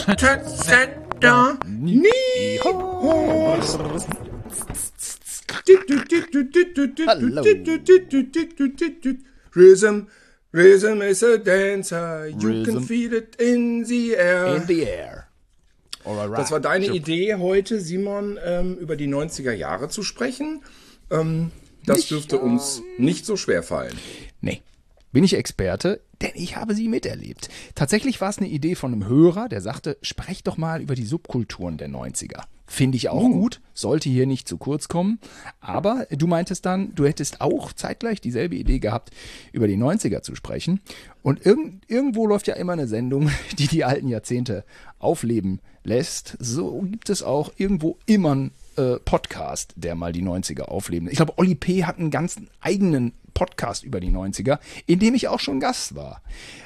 Tötzender Nihos. Hallo. Rhythm is a dancer. You Rhythm. can feel it in the air. In the air. Alright. Das war deine Idee heute, Simon, über die 90er Jahre zu sprechen. Das dürfte uns nicht so schwer fallen. Nee, bin ich Experte, denn ich habe sie miterlebt. Tatsächlich war es eine Idee von einem Hörer, der sagte, sprech doch mal über die Subkulturen der 90er. Finde ich auch gut, sollte hier nicht zu kurz kommen. Aber du meintest dann, du hättest auch zeitgleich dieselbe Idee gehabt, über die 90er zu sprechen. Und irgendwo läuft ja immer eine Sendung, die die alten Jahrzehnte aufleben lässt. So gibt es auch irgendwo immer einen Podcast, der mal die 90er aufleben. Ich glaube, Oli P. hat einen ganzen eigenen Podcast über die 90er, in dem ich auch schon Gast war.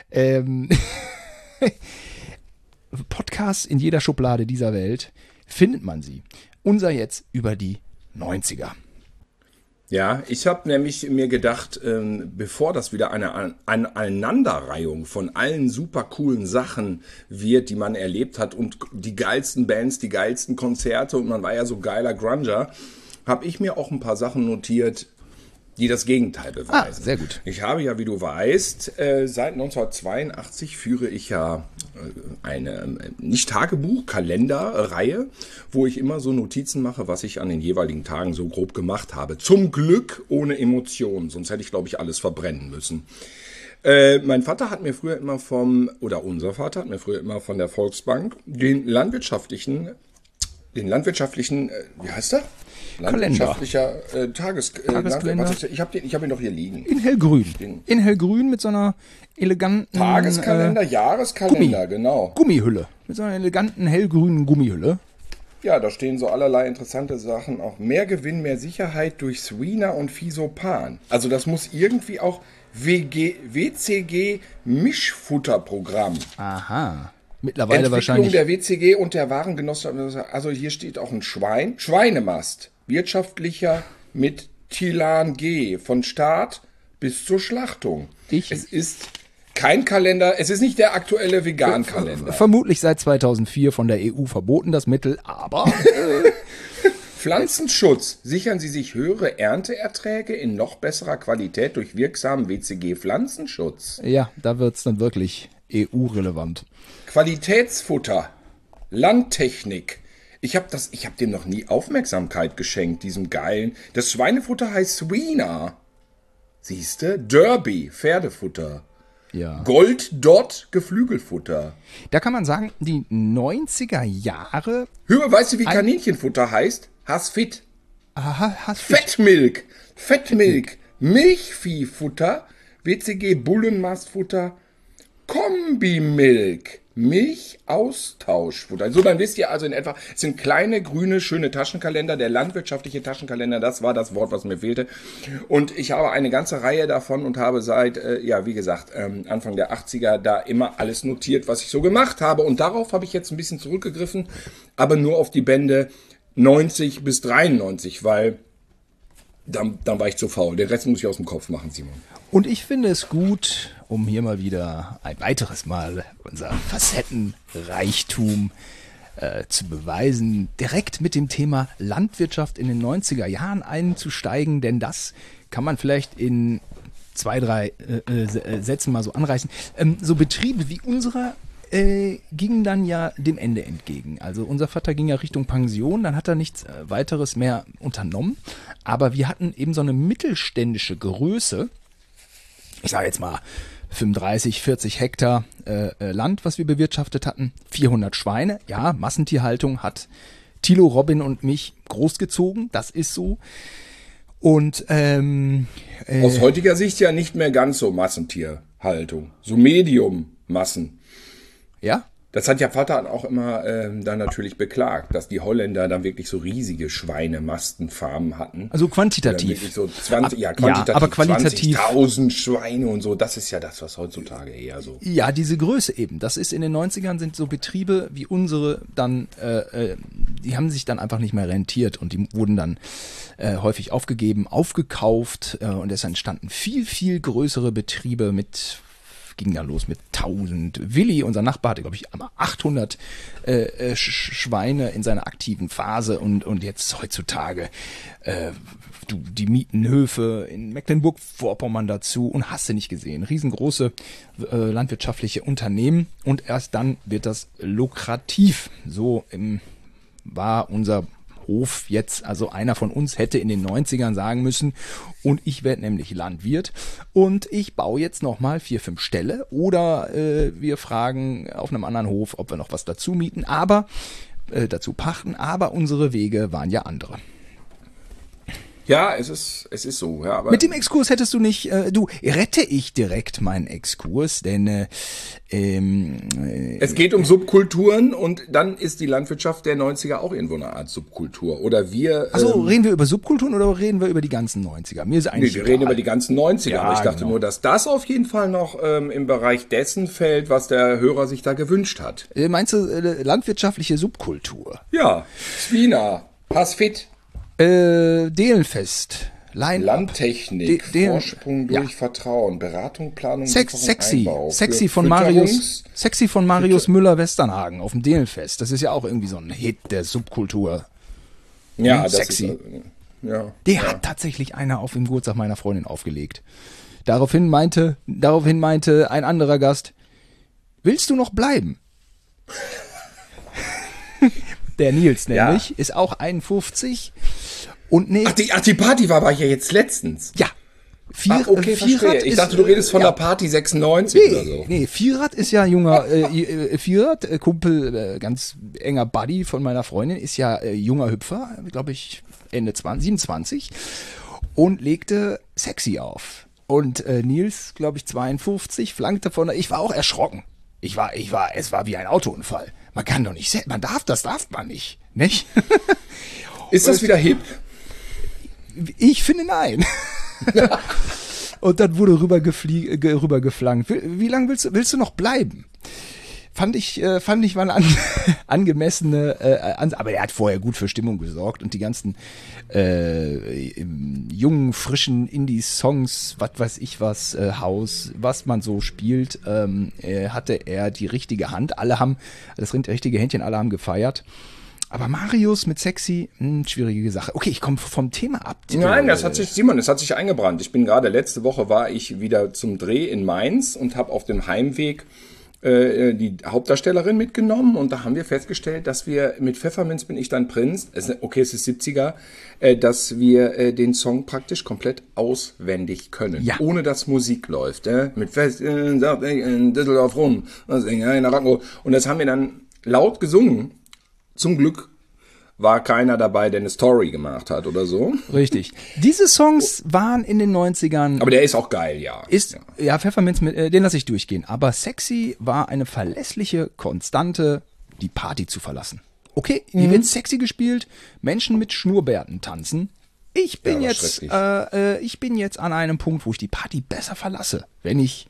Podcasts in jeder Schublade dieser Welt findet man sie. Unser jetzt über die 90er. Ja, ich habe nämlich mir gedacht, bevor das wieder eine Aneinanderreihung von allen super coolen Sachen wird, die man erlebt hat und die geilsten Bands, die geilsten Konzerte und man war ja so geiler Grunger, habe ich mir auch ein paar Sachen notiert, die das Gegenteil beweisen. Sehr gut. Ich habe ja, wie du weißt, seit 1982 führe ich ja eine, nicht Tagebuch, Kalenderreihe, wo ich immer so Notizen mache, was ich an den jeweiligen Tagen so grob gemacht habe. Zum Glück ohne Emotionen, sonst hätte ich, glaube ich, alles verbrennen müssen. Mein Vater hat mir früher immer unser Vater hat mir früher immer von der Volksbank den landwirtschaftlichen, wie heißt der? Landwirtschaftlicher Tageskalender. Ich hab ihn doch hier liegen. In hellgrün. In hellgrün mit so einer eleganten Tageskalender, Jahreskalender, genau. Gummihülle. Mit so einer eleganten hellgrünen Gummihülle. Ja, da stehen so allerlei interessante Sachen. Auch mehr Gewinn, mehr Sicherheit durch Sweena und Fisopan. Also das muss irgendwie auch WCG Mischfutterprogramm. Aha. Mittlerweile Entwicklung wahrscheinlich. der WCG und der Warengenossenschaft. Also hier steht auch ein Schweinemast. Wirtschaftlicher mit Tilan G. Von Start bis zur Schlachtung. Es ist kein Kalender, es ist nicht der aktuelle Vegan-Kalender. Vermutlich seit 2004 von der EU verboten, das Mittel, aber... Pflanzenschutz. Sichern Sie sich höhere Ernteerträge in noch besserer Qualität durch wirksamen WCG-Pflanzenschutz. Ja, da wird's dann wirklich EU-relevant. Qualitätsfutter. Landtechnik. Ich hab dem noch nie Aufmerksamkeit geschenkt, diesem geilen. Das Schweinefutter heißt Sweena. Siehste? Derby, Pferdefutter. Ja. Gold Dot, Geflügelfutter. Da kann man sagen, die 90er Jahre... Weißt du, wie Kaninchenfutter heißt? Hasfit. Aha, Fettmilk. Milchviehfutter. WCG Bullenmastfutter. Kombimilk. Milchaustauschfutter. So, dann wisst ihr also in etwa, es sind kleine, grüne, schöne Taschenkalender, der landwirtschaftliche Taschenkalender, das war das Wort, was mir fehlte. Und ich habe eine ganze Reihe davon und habe seit, wie gesagt, Anfang der 80er da immer alles notiert, was ich so gemacht habe. Und darauf habe ich jetzt ein bisschen zurückgegriffen, aber nur auf die Bände 90 bis 93, weil dann war ich zu faul. Den Rest muss ich aus dem Kopf machen, Simon. Und ich finde es gut, um hier mal wieder ein weiteres Mal unser Facettenreichtum zu beweisen, direkt mit dem Thema Landwirtschaft in den 90er Jahren einzusteigen, denn das kann man vielleicht in 2, 3 Sätzen mal so anreißen. So Betriebe wie unserer gingen dann ja dem Ende entgegen. Also unser Vater ging ja Richtung Pension, dann hat er nichts weiteres mehr unternommen, aber wir hatten eben so eine mittelständische Größe, ich sage jetzt mal 35, 40 Hektar Land, was wir bewirtschaftet hatten, 400 Schweine, ja, Massentierhaltung hat Thilo, Robin und mich großgezogen, das ist so. Und aus heutiger Sicht ja nicht mehr ganz so Massentierhaltung, so Medium-Massen. Ja? Das hat ja Vater auch immer dann natürlich beklagt, dass die Holländer dann wirklich so riesige Schweinemastenfarmen hatten. Also quantitativ. So 20, quantitativ. Ja, aber qualitativ. 20.000 Schweine und so, das ist ja das, was heutzutage eher so. Ja, diese Größe eben. Das ist in den 90ern sind so Betriebe wie unsere dann, die haben sich dann einfach nicht mehr rentiert und die wurden dann häufig aufgegeben, aufgekauft und es entstanden viel, viel größere Betriebe ging dann los mit 1000. Willi, unser Nachbar, hatte, glaube ich, 800 Schweine in seiner aktiven Phase und jetzt heutzutage die mieten Höfe in Mecklenburg-Vorpommern dazu und hast du nicht gesehen. Riesengroße landwirtschaftliche Unternehmen und erst dann wird das lukrativ. So war unser Hof jetzt, also einer von uns hätte in den 90ern sagen müssen, und ich werde nämlich Landwirt und ich baue jetzt nochmal 4, 5 Ställe oder wir fragen auf einem anderen Hof, ob wir noch was dazu mieten, aber dazu pachten, aber unsere Wege waren ja andere. Ja, es ist so. Ja, aber mit dem Exkurs hättest du nicht, rette ich direkt meinen Exkurs, denn es geht um Subkulturen und dann ist die Landwirtschaft der 90er auch irgendwo eine Art Subkultur. Oder wir... Also reden wir über Subkulturen oder reden wir über die ganzen 90er? Mir ist eigentlich wir reden über die ganzen 90er, ja, aber ich dachte nur, dass das auf jeden Fall noch im Bereich dessen fällt, was der Hörer sich da gewünscht hat. Meinst du landwirtschaftliche Subkultur? Ja, Swina, Passfit. Dehlenfest. Landtechnik, Vorsprung durch Vertrauen, Beratung, Planung, Sexy von Marius Müller-Westernhagen auf dem Dehlenfest. Das ist ja auch irgendwie so ein Hit der Subkultur. Ja, das Sexy. Ist, hat tatsächlich einer auf dem Geburtstag meiner Freundin aufgelegt. Daraufhin meinte ein anderer Gast, willst du noch bleiben? Der Nils nämlich, ist auch 51. Und die Party war aber hier jetzt letztens. Ja. Okay, verstehe. Ich dachte, du redest von der Party 96 oder so. Nee, Vierrad ist ja junger, Vierrad, Kumpel, ganz enger Buddy von meiner Freundin, ist ja junger Hüpfer, glaube ich, Ende 27 und legte Sexy auf. Und Nils, glaube ich, 52, flankte von, ich war auch erschrocken. Es war wie ein Autounfall. Man kann doch nicht, das darf man nicht. Ist das wieder hip? Ich finde nein. Und dann wurde rübergeflankt. Wie lange willst du noch bleiben? Fand ich mal eine angemessene, aber er hat vorher gut für Stimmung gesorgt und die ganzen jungen, frischen Indie-Songs, was weiß ich was, House, was man so spielt, hatte er die richtige Hand. Alle haben, das richtige Händchen, alle haben gefeiert. Aber Marius mit Sexy, schwierige Sache. Okay, ich komme vom Thema ab. Nein, das hat sich eingebrannt. Letzte Woche war ich wieder zum Dreh in Mainz und habe auf dem Heimweg die Hauptdarstellerin mitgenommen und da haben wir festgestellt, dass wir mit Pfefferminz bin ich dein Prinz, es ist 70er, dass wir den Song praktisch komplett auswendig können, ohne dass Musik läuft. Mit Fest in Düsseldorf rum und das haben wir dann laut gesungen. Zum Glück war keiner dabei, der eine Story gemacht hat oder so. Richtig. Diese Songs waren in den 90ern... Aber der ist auch geil, ja. Ja, Pfefferminz, den lasse ich durchgehen. Aber Sexy war eine verlässliche Konstante, die Party zu verlassen. Okay, hier wird Sexy gespielt, Menschen mit Schnurrbärten tanzen. Ich bin jetzt an einem Punkt, wo ich die Party besser verlasse, wenn ich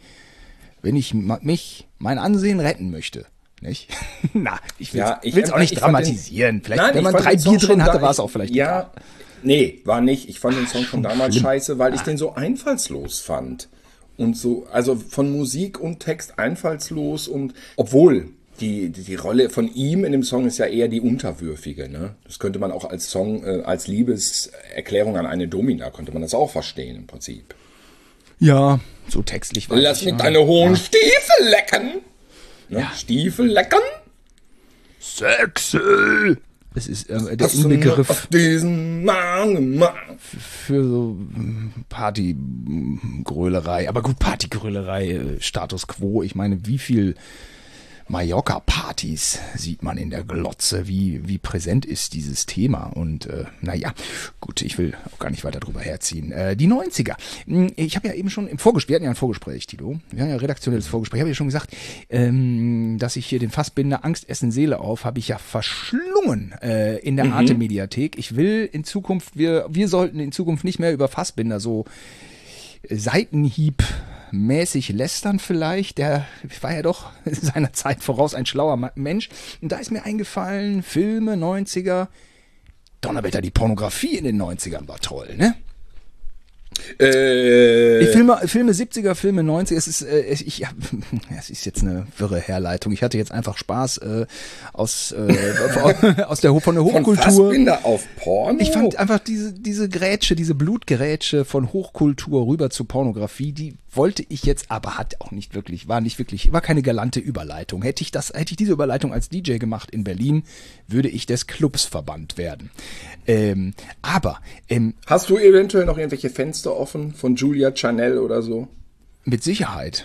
mein Ansehen retten möchte. Nicht? Na, ich will es auch nicht dramatisieren. Vielleicht, wenn man 3 Bier drin hatte, war es auch vielleicht egal. Nee, war nicht. Ich fand den Song von damals scheiße, weil ich den so einfallslos fand. Und so, also von Musik und Text einfallslos und obwohl die Rolle von ihm in dem Song ist ja eher die unterwürfige, ne? Das könnte man auch als Song, als Liebeserklärung an eine Domina, könnte man das auch verstehen im Prinzip. Ja, so textlich war Lass mich deine hohen Stiefel lecken! Ne? Ja. Stiefel leckern? Sexy! Das ist der Inbegriff für so Partygrölerei. Aber gut, Partygrölerei, Status Quo. Ich meine, wie viel Mallorca-Partys sieht man in der Glotze, wie präsent ist dieses Thema. Und gut, ich will auch gar nicht weiter drüber herziehen. Die 90er. Ich habe ja eben schon wir hatten ja ein Vorgespräch, Tilo. Wir haben ja ein redaktionelles Vorgespräch. Ich habe ja schon gesagt, dass ich hier den Fassbinder Angst, Essen, Seele auf, habe ich ja verschlungen in der Arte-Mediathek. Ich will in Zukunft, wir sollten in Zukunft nicht mehr über Fassbinder so Seitenhieb-mäßig lästern vielleicht. Der war ja doch seiner Zeit voraus ein schlauer Mensch. Und da ist mir eingefallen, Filme, 90er. Donnerwetter, die Pornografie in den 90ern war toll, ne? Filme 70er, Filme 90er, es ist jetzt eine wirre Herleitung. Ich hatte jetzt einfach Spaß von der Hochkultur. Von Fassbinder auf Porno? Ich fand einfach diese Grätsche, diese Blutgerätsche von Hochkultur rüber zu Pornografie, die wollte ich jetzt, aber war keine galante Überleitung. Hätte ich diese Überleitung als DJ gemacht in Berlin, würde ich des Clubs verbannt werden. Hast du eventuell noch irgendwelche Fenster offen von Julia Chanel oder so? Mit Sicherheit.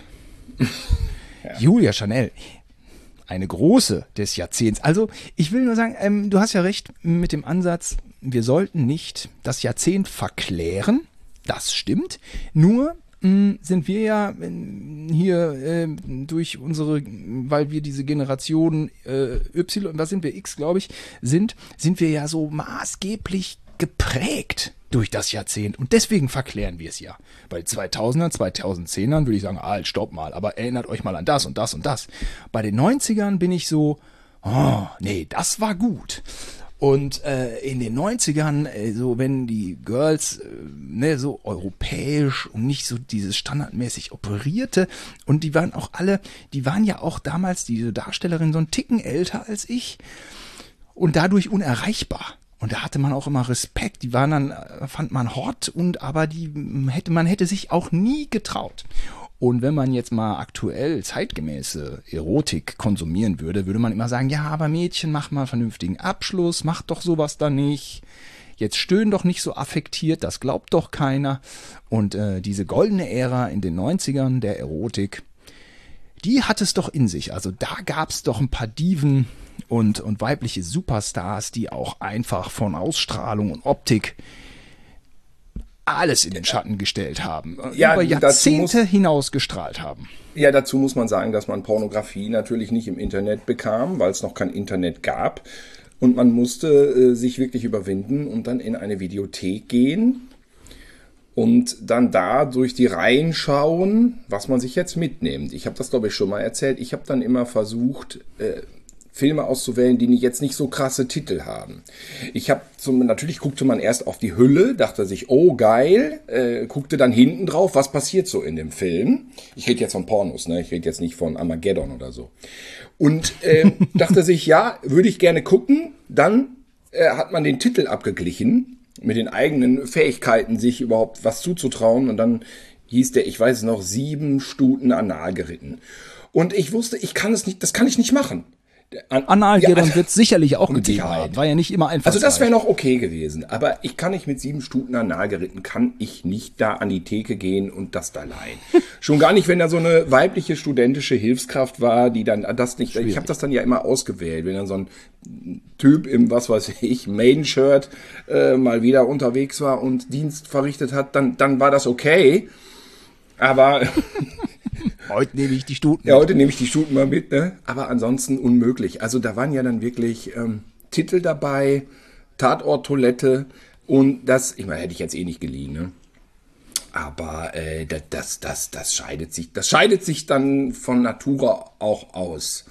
Ja. Julia Chanel, eine große des Jahrzehnts. Also ich will nur sagen, du hast ja recht mit dem Ansatz, wir sollten nicht das Jahrzehnt verklären. Das stimmt. Nur sind wir ja hier durch weil wir diese Generation Y, was sind wir, X, glaube ich, sind wir ja so maßgeblich geprägt durch das Jahrzehnt. Und deswegen verklären wir es ja. Bei 2000ern, 2010ern würde ich sagen, halt, stopp mal, aber erinnert euch mal an das und das und das. Bei den 90ern bin ich so, oh, nee, das war gut. Und in den 90ern, so wenn die Girls so europäisch und nicht so dieses standardmäßig operierte, und die waren ja auch damals, diese Darstellerin, so einen Ticken älter als ich und dadurch unerreichbar. Und da hatte man auch immer Respekt, die waren dann, fand man hot, aber man hätte sich auch nie getraut. Und wenn man jetzt mal aktuell zeitgemäße Erotik konsumieren würde, würde man immer sagen, ja, aber Mädchen, mach mal einen vernünftigen Abschluss, mach doch sowas da nicht. Jetzt stöhn doch nicht so affektiert, das glaubt doch keiner. Und diese goldene Ära in den 90ern der Erotik, die hat es doch in sich. Also da gab es doch ein paar Diven und weibliche Superstars, die auch einfach von Ausstrahlung und Optik alles in den Schatten gestellt haben, ja, über Jahrzehnte hinaus gestrahlt haben. Ja, dazu muss man sagen, dass man Pornografie natürlich nicht im Internet bekam, weil es noch kein Internet gab. Und man musste sich wirklich überwinden und dann in eine Videothek gehen und dann da durch die Reihen schauen, was man sich jetzt mitnimmt. Ich habe das, glaube ich, schon mal erzählt. Ich habe dann immer versucht, Filme auszuwählen, die jetzt nicht so krasse Titel haben. Natürlich guckte man erst auf die Hülle, dachte sich, oh geil, guckte dann hinten drauf, was passiert so in dem Film. Ich rede jetzt von Pornos, ne? Ich rede jetzt nicht von Armageddon oder so. Und dachte sich, ja, würde ich gerne gucken. Dann hat man den Titel abgeglichen, mit den eigenen Fähigkeiten, sich überhaupt was zuzutrauen. Und dann hieß der, ich weiß es noch, 7 Stuten anal geritten. Und ich wusste, das kann ich nicht machen. Analgittern wird sicherlich auch gegeben haben. War ja nicht immer einfach. Also das wäre noch okay gewesen. Aber ich kann nicht mit 7 Stuten analgeritten, kann ich nicht da an die Theke gehen und das da leihen. Schon gar nicht, wenn da so eine weibliche studentische Hilfskraft war, die dann das nicht. Schwierig. Ich habe das dann ja immer ausgewählt. Wenn dann so ein Typ im, was weiß ich, Maiden-Shirt mal wieder unterwegs war und Dienst verrichtet hat, dann war das okay. Aber heute nehme ich die Stuten. Ja, heute nehme ich die Stuten mal mit, ne? Aber ansonsten unmöglich. Also da waren ja dann wirklich Titel dabei, Tatort-Toilette und das, ich meine, hätte ich jetzt eh nicht geliehen, ne? Aber das scheidet sich dann von Natura auch aus.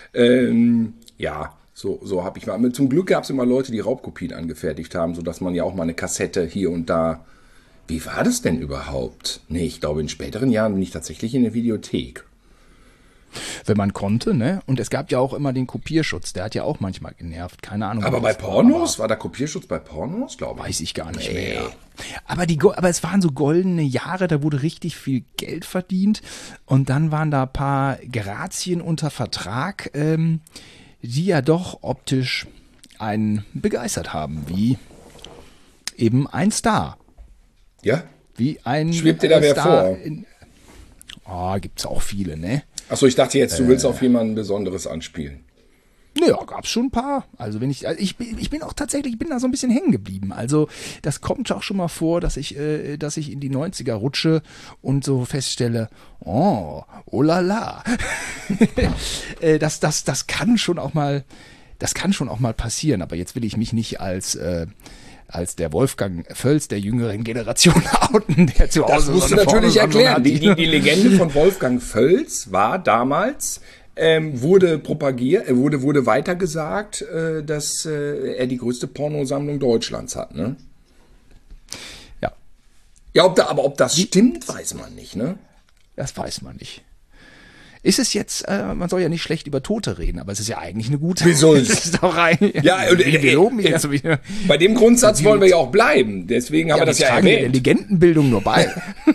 Ja, so habe ich mal. Zum Glück gab es immer Leute, die Raubkopien angefertigt haben, sodass man ja auch mal eine Kassette hier und da. Wie war das denn überhaupt? Nee, ich glaube, in späteren Jahren bin ich tatsächlich in der Videothek. Wenn man konnte, ne? Und es gab ja auch immer den Kopierschutz, der hat ja auch manchmal genervt, keine Ahnung. Aber bei Pornos? War da Kopierschutz bei Pornos, glaube ich? Weiß ich gar nicht mehr. Aber es waren so goldene Jahre, da wurde richtig viel Geld verdient und dann waren da ein paar Grazien unter Vertrag, die ja doch optisch einen begeistert haben, wie eben ein Star. Ja? Wie ein Schwebt dir da wer vor? Gibt's auch viele, ne? Achso, ich dachte jetzt, du willst auf jemanden Besonderes anspielen. Naja, gab's schon ein paar. Also ich bin auch tatsächlich, ich bin da so ein bisschen hängen geblieben. Also das kommt auch schon mal vor, dass ich in die 90er rutsche und so feststelle, oh la la. Das kann schon auch mal passieren. Aber jetzt will ich mich nicht als der Wolfgang Völz der jüngeren Generation outen, der zu Hause das musst du natürlich erklären. Die Legende von Wolfgang Völz war damals, wurde propagiert, wurde weitergesagt, dass er die größte Pornosammlung Deutschlands hat, ne? Ja. Ja, ob das stimmt, weiß man nicht, ne? Das weiß man nicht. Ist es jetzt, man soll ja nicht schlecht über Tote reden, aber es ist ja eigentlich eine gute. Wieso? Das ist doch rein. Ja, und, wir loben ihn. Also, bei dem Grundsatz wollen wir ja auch bleiben. Deswegen haben wir das ja tragen der erwähnt. Legendenbildung nur bei.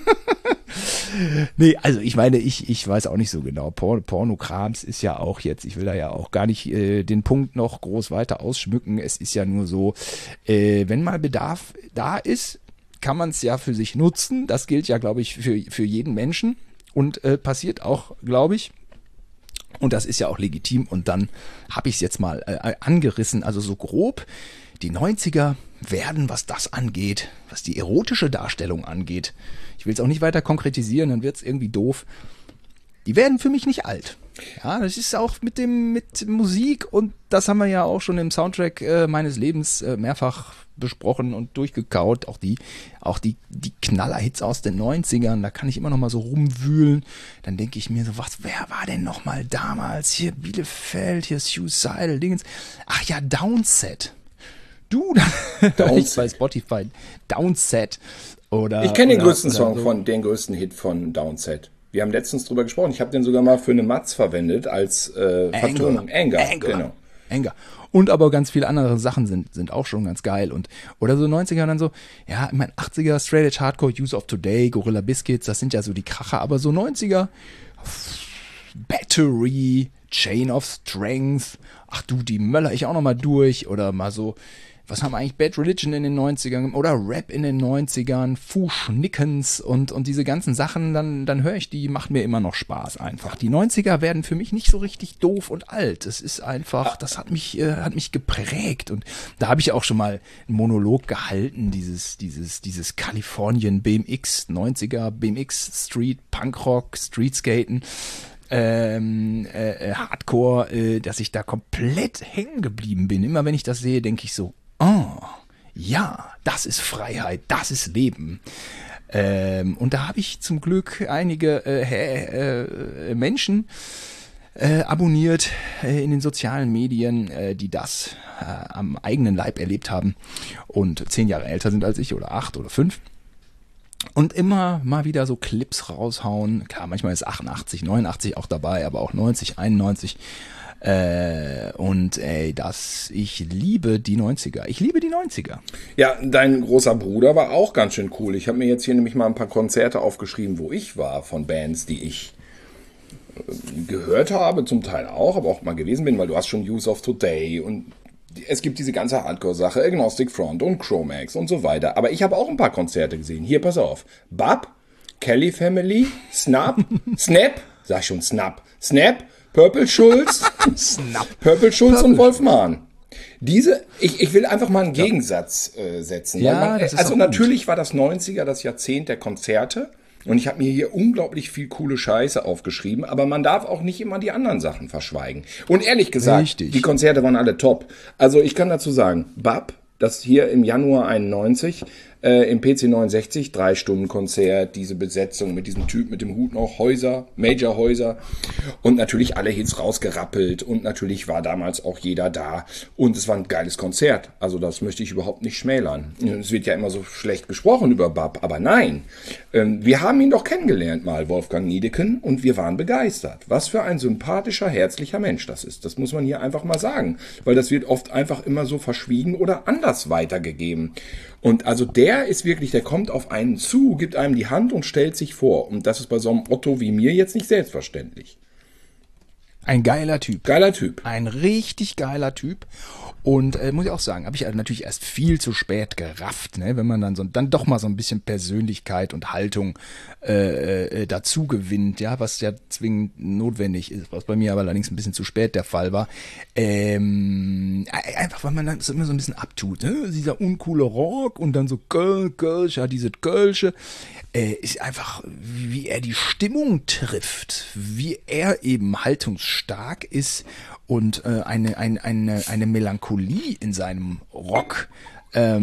Nee, also ich meine, ich weiß auch nicht so genau. Pornokrams ist ja auch jetzt, ich will da ja auch gar nicht den Punkt noch groß weiter ausschmücken. Es ist ja nur so, wenn mal Bedarf da ist, kann man es ja für sich nutzen. Das gilt ja, glaube ich, für jeden Menschen. Und passiert auch, glaube ich. Und das ist ja auch legitim. Und dann habe ich es jetzt mal angerissen. Also so grob, die 90er werden, was das angeht, was die erotische Darstellung angeht, ich will es auch nicht weiter konkretisieren, dann wird es irgendwie doof. Die werden für mich nicht alt. Ja, das ist auch mit Musik, und das haben wir ja auch schon im Soundtrack meines Lebens mehrfach besprochen und durchgekaut. Auch die Knallerhits aus den 90ern, da kann ich immer noch mal so rumwühlen. Dann denke ich mir so, wer war denn noch mal damals? Hier Bielefeld, hier Suicidal, Dingens. Ach ja, Downset. Du, Downset. Bei Spotify. Downset. Ich kenne den größten Song den größten Hit von Downset. Wir haben letztens drüber gesprochen. Ich habe den sogar mal für eine Matz verwendet als Vertonung. Anger. Genau. Anger. Und aber ganz viele andere Sachen sind auch schon ganz geil. Oder so 90er und dann so, ja, ich meine 80er, Straight Edge Hardcore, Use of Today, Gorilla Biscuits, das sind ja so die Kracher. Aber so 90er, Battery, Chain of Strength, ach du, die möller ich auch noch mal durch. Oder mal so, was haben eigentlich Bad Religion in den 90ern oder Rap in den 90ern, Fu Schnickens und diese ganzen Sachen, dann höre ich die, macht mir immer noch Spaß einfach. Die 90er werden für mich nicht so richtig doof und alt. Es ist einfach, das hat mich geprägt, und da habe ich auch schon mal einen Monolog gehalten, dieses Kalifornien BMX, 90er BMX Street, Punkrock, Streetskaten, Hardcore, dass ich da komplett hängen geblieben bin. Immer wenn ich das sehe, denke ich so, oh, ja, das ist Freiheit, das ist Leben. Und da habe ich zum Glück einige Menschen abonniert in den sozialen Medien, die das am eigenen Leib erlebt haben und 10 Jahre älter sind als ich oder 8 oder 5. Und immer mal wieder so Clips raushauen. Klar, manchmal ist 88, 89 auch dabei, aber auch 90, 91. Und ich liebe die 90er. Ich liebe die 90er. Ja, dein großer Bruder war auch ganz schön cool. Ich habe mir jetzt hier nämlich mal ein paar Konzerte aufgeschrieben, wo ich war, von Bands, die ich gehört habe, zum Teil auch, aber auch mal gewesen bin, weil du hast schon Use of Today und es gibt diese ganze Hardcore-Sache, Agnostic Front und Chromax und so weiter. Aber ich habe auch ein paar Konzerte gesehen. Hier, pass auf. Bab, Kelly Family, Snap, Purple Schulz, Purple Schulz und Wolf Mahn. Ich will einfach mal einen Gegensatz setzen. Ja, also natürlich war das 90er das Jahrzehnt der Konzerte. Und ich habe mir hier unglaublich viel coole Scheiße aufgeschrieben, aber man darf auch nicht immer die anderen Sachen verschweigen. Und ehrlich gesagt, Die Konzerte waren alle top. Also ich kann dazu sagen, Bab, das hier im Januar 91, im PC 69, 3-Stunden-Konzert, diese Besetzung mit diesem Typ mit dem Hut noch, Major Häuser und natürlich alle Hits rausgerappelt und natürlich war damals auch jeder da und es war ein geiles Konzert, also das möchte ich überhaupt nicht schmälern. Es wird ja immer so schlecht gesprochen über Bab, aber nein, wir haben ihn doch kennengelernt mal, Wolfgang Niedecken, und wir waren begeistert. Was für ein sympathischer, herzlicher Mensch das ist, das muss man hier einfach mal sagen, weil das wird oft einfach immer so verschwiegen oder anders weitergegeben. Und also der ist wirklich, der kommt auf einen zu, gibt einem die Hand und stellt sich vor. Und das ist bei so einem Otto wie mir jetzt nicht selbstverständlich. Ein geiler Typ. Geiler Typ. Ein richtig geiler Typ. Und muss ich auch sagen, habe ich natürlich erst viel zu spät gerafft, ne? Wenn man dann doch mal so ein bisschen Persönlichkeit und Haltung dazu gewinnt, ja, was ja zwingend notwendig ist, was bei mir aber allerdings ein bisschen zu spät der Fall war. Einfach, weil man dann immer so ein bisschen abtut, ne? Dieser uncoole Rock und dann so Kölsch, ja, diese Kölsche. Ist einfach, wie er die Stimmung trifft, wie er eben haltungsstark ist und eine Melancholie in seinem Rock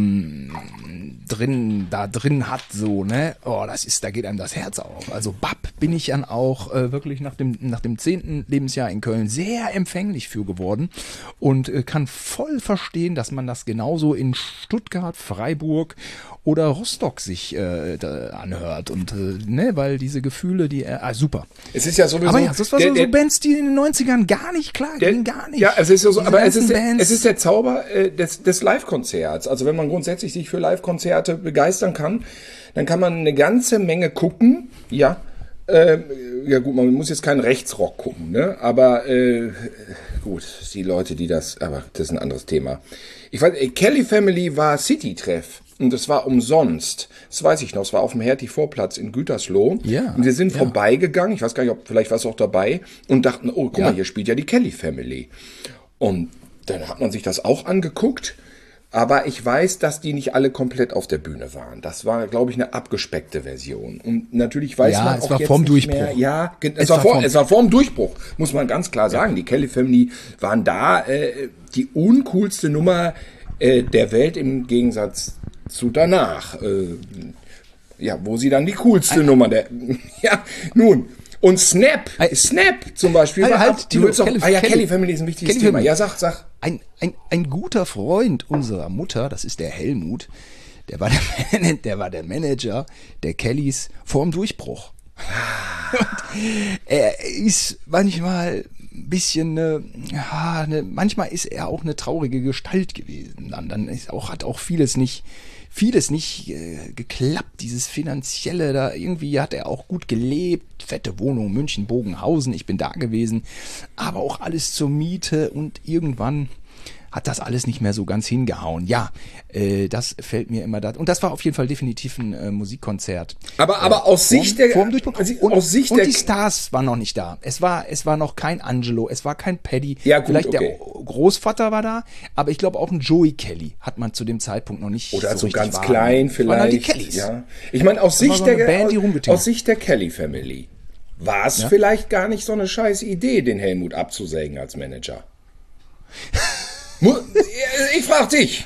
drin hat, so, ne? Oh, da geht einem das Herz auf. Also Bab bin ich dann auch wirklich nach dem 10. Lebensjahr in Köln sehr empfänglich für geworden und kann voll verstehen, dass man das genauso in Stuttgart, Freiburg oder Rostock sich anhört. Und weil diese Gefühle, super. Es ist ja sowieso. Aber ja, das war so Bands, die in den 90ern gar nicht klar gingen, gar nicht. Ja, es ist so, aber es ist der Zauber des Live-Konzerts. Also wenn man grundsätzlich sich für Live-Konzerte begeistern kann, dann kann man eine ganze Menge gucken. Ja, ja gut, man muss jetzt keinen Rechtsrock gucken, ne? Aber gut, die Leute, aber das ist ein anderes Thema. Ich weiß, Kelly Family war City-Treff. Und es war umsonst. Das weiß ich noch. Es war auf dem Hertie-Vorplatz in Gütersloh. Ja. Und wir sind vorbeigegangen. Ich weiß gar nicht, vielleicht warst du auch dabei. Und dachten, oh, guck mal, hier spielt ja die Kelly Family. Und dann hat man sich das auch angeguckt. Aber ich weiß, dass die nicht alle komplett auf der Bühne waren. Das war, glaube ich, eine abgespeckte Version. Und natürlich weiß man auch es war jetzt vorm nicht Durchbruch. mehr. Ja, es war vorm Durchbruch, muss man ganz klar sagen. Die Kelly Family waren da die uncoolste Nummer der Welt im Gegensatz zu danach. Wo sie dann die coolste Nummer nun. Und Snap zum Beispiel. Kelly Family ist ein wichtiges Thema. Ja, sag. Ein guter Freund unserer Mutter, das ist der Helmut, der war der Manager der Kellys vorm Durchbruch. Und er ist manchmal ein bisschen manchmal ist er auch eine traurige Gestalt gewesen. Dann hat auch vieles nicht geklappt, dieses Finanzielle, da irgendwie hat er auch gut gelebt, fette Wohnung, München, Bogenhausen, ich bin da gewesen, aber auch alles zur Miete und irgendwann hat das alles nicht mehr so ganz hingehauen. Ja, das fällt mir immer da. Und das war auf jeden Fall definitiv ein Musikkonzert. Aber aus Sicht der... Und die Stars waren noch nicht da. Es war noch kein Angelo, es war kein Paddy. Ja, gut, vielleicht der Großvater war da, aber ich glaube auch ein Joey Kelly hat man zu dem Zeitpunkt noch nicht oder so ganz wahrgenommen. Klein vielleicht. Halt die Kellys. Ja. Ich meine, aus Sicht der Kelly Family war es vielleicht gar nicht so eine scheiß Idee, den Helmut abzusägen als Manager. Ich frag dich.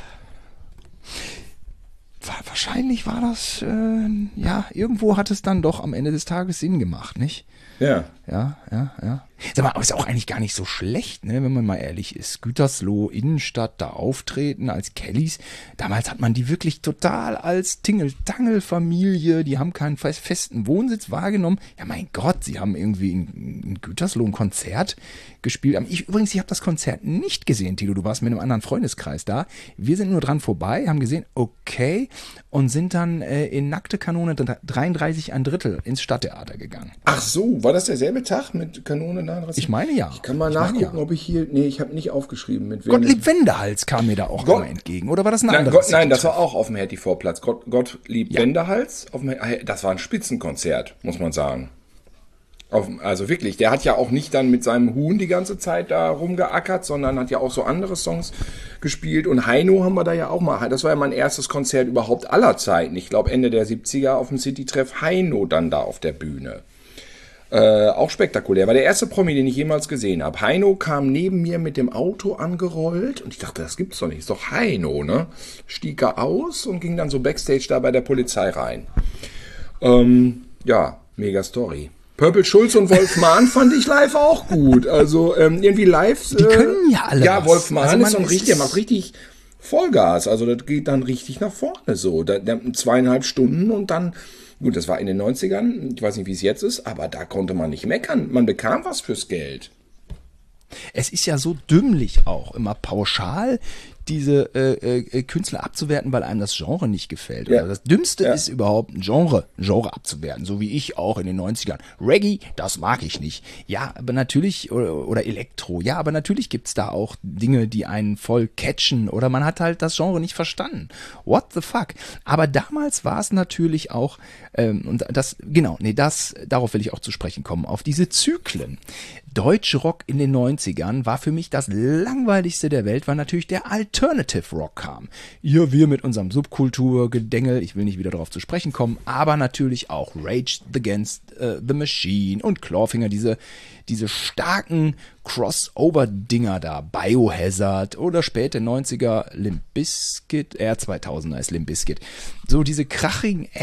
Wahrscheinlich war das, irgendwo hat es dann doch am Ende des Tages Sinn gemacht, nicht? Ja. Ja. Sag mal, aber ist auch eigentlich gar nicht so schlecht, ne, wenn man mal ehrlich ist. Gütersloh, Innenstadt, da auftreten als Kellys. Damals hat man die wirklich total als Tingle-Tangel-Familie, die haben keinen festen Wohnsitz wahrgenommen. Ja, mein Gott, sie haben irgendwie in Gütersloh ein Konzert gespielt. Ich habe das Konzert nicht gesehen, Tilo, du warst mit einem anderen Freundeskreis da. Wir sind nur dran vorbei, haben gesehen, okay, und sind dann in nackte Kanone 33 ein Drittel ins Stadttheater gegangen. Ach so, war das derselbe Tag mit Kanone 33? Ich meine ja. Ich kann mal nachgucken, ob ich hier... Nee, ich habe nicht aufgeschrieben. Mit wem. Gottlieb Wendehals kam mir da auch mal entgegen. Oder war das ein anderes? Nein, das war auch auf dem Hertie-Vorplatz. Gottlieb Wendehals. Das war ein Spitzenkonzert, muss man sagen. Also wirklich, der hat ja auch nicht dann mit seinem Huhn die ganze Zeit da rumgeackert, sondern hat ja auch so andere Songs gespielt. Und Heino haben wir da ja auch mal. Das war ja mein erstes Konzert überhaupt aller Zeiten. Ich glaube Ende der 70er auf dem City-Treff Heino dann da auf der Bühne. Auch spektakulär. War der erste Promi, den ich jemals gesehen habe. Heino kam neben mir mit dem Auto angerollt und ich dachte, das gibt's doch nicht. Ist doch Heino, ne? Stieg er aus und ging dann so Backstage da bei der Polizei rein. Mega Story. Purple Schulz und Wolf Mahn fand ich live auch gut. Also irgendwie live... Die können ja alle Ja, Wolf Mahn ist so ein der macht richtig Vollgas. Also das geht dann richtig nach vorne so. 2,5 Stunden und dann... Gut, das war in den 90ern. Ich weiß nicht, wie es jetzt ist, aber da konnte man nicht meckern. Man bekam was fürs Geld. Es ist ja so dümmlich auch, immer pauschal diese Künstler abzuwerten, weil einem das Genre nicht gefällt. Ja. Das Dümmste ist überhaupt, ein Genre abzuwerten, so wie ich auch in den 90ern. Reggae, das mag ich nicht. Ja, aber natürlich, oder Elektro, ja, aber natürlich gibt's da auch Dinge, die einen voll catchen oder man hat halt das Genre nicht verstanden. What the fuck? Aber damals war es natürlich auch, darauf will ich auch zu sprechen kommen, auf diese Zyklen. Deutschrock in den 90ern war für mich das langweiligste der Welt, weil natürlich der Alternative Rock kam. Ja, wir mit unserem Subkulturgedängel, ich will nicht wieder darauf zu sprechen kommen, aber natürlich auch Rage Against the Machine und Clawfinger, diese starken Crossover-Dinger da, Biohazard oder späte 90er Limp Bizkit, 2000er ist Limp Bizkit. So diese krachigen Acts,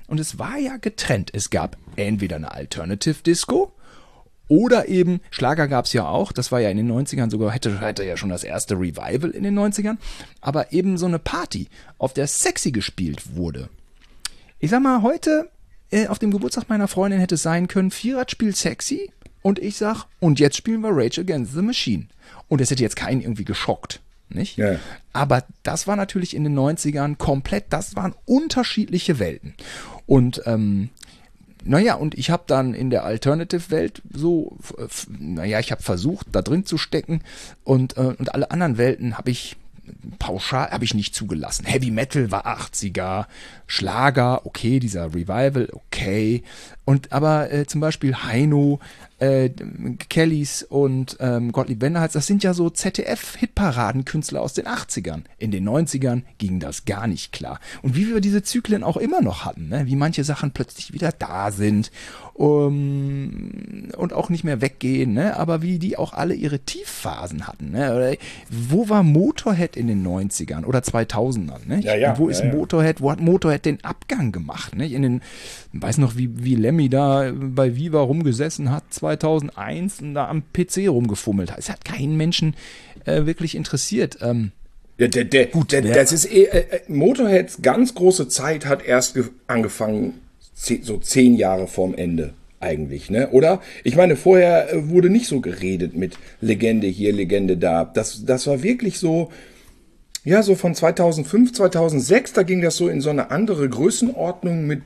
und es war ja getrennt. Es gab entweder eine Alternative Disco oder eben, Schlager gab es ja auch, das war ja in den 90ern sogar, hätte ja schon das erste Revival in den 90ern, aber eben so eine Party, auf der sexy gespielt wurde. Ich sag mal, heute auf dem Geburtstag meiner Freundin hätte es sein können, Vierrad spielt sexy und ich sag, und jetzt spielen wir Rage Against the Machine. Und das hätte jetzt keinen irgendwie geschockt, nicht? Ja. Aber das war natürlich in den 90ern komplett, das waren unterschiedliche Welten. Und und ich habe dann in der Alternative-Welt ich habe versucht, da drin zu stecken und alle anderen Welten habe ich nicht zugelassen. Heavy Metal war 80er, Schlager, okay, dieser Revival, okay. Aber zum Beispiel Heino, Kellys und Gottlieb Wenderhals, das sind ja so ZDF-Hitparadenkünstler aus den 80ern. In den 90ern ging das gar nicht klar. Und wie wir diese Zyklen auch immer noch hatten, ne? Wie manche Sachen plötzlich wieder da sind und auch nicht mehr weggehen, ne? Aber wie die auch alle ihre Tiefphasen hatten. Ne? Wo war Motorhead in den 90ern oder 2000ern? Ne? Ja, wo hat Motorhead den Abgang gemacht? Ne? Ich weiß noch, wie Lemmy da bei Viva rumgesessen hat, 2001 und da am PC rumgefummelt hat. Es hat keinen Menschen wirklich interessiert. Das ist Motorheads ganz große Zeit hat erst angefangen, so 10 Jahre vorm Ende eigentlich, ne? Oder? Ich meine, vorher wurde nicht so geredet mit Legende hier, Legende da. Das war wirklich so, ja, so von 2005, 2006, da ging das so in so eine andere Größenordnung mit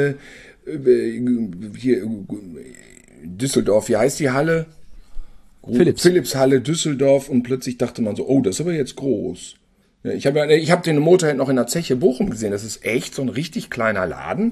hier Düsseldorf, wie heißt die Halle? Philips-Halle, Düsseldorf, und plötzlich dachte man so, oh, das ist aber jetzt groß. Ja, ich hab den Motorhead noch in der Zeche Bochum gesehen, das ist echt so ein richtig kleiner Laden.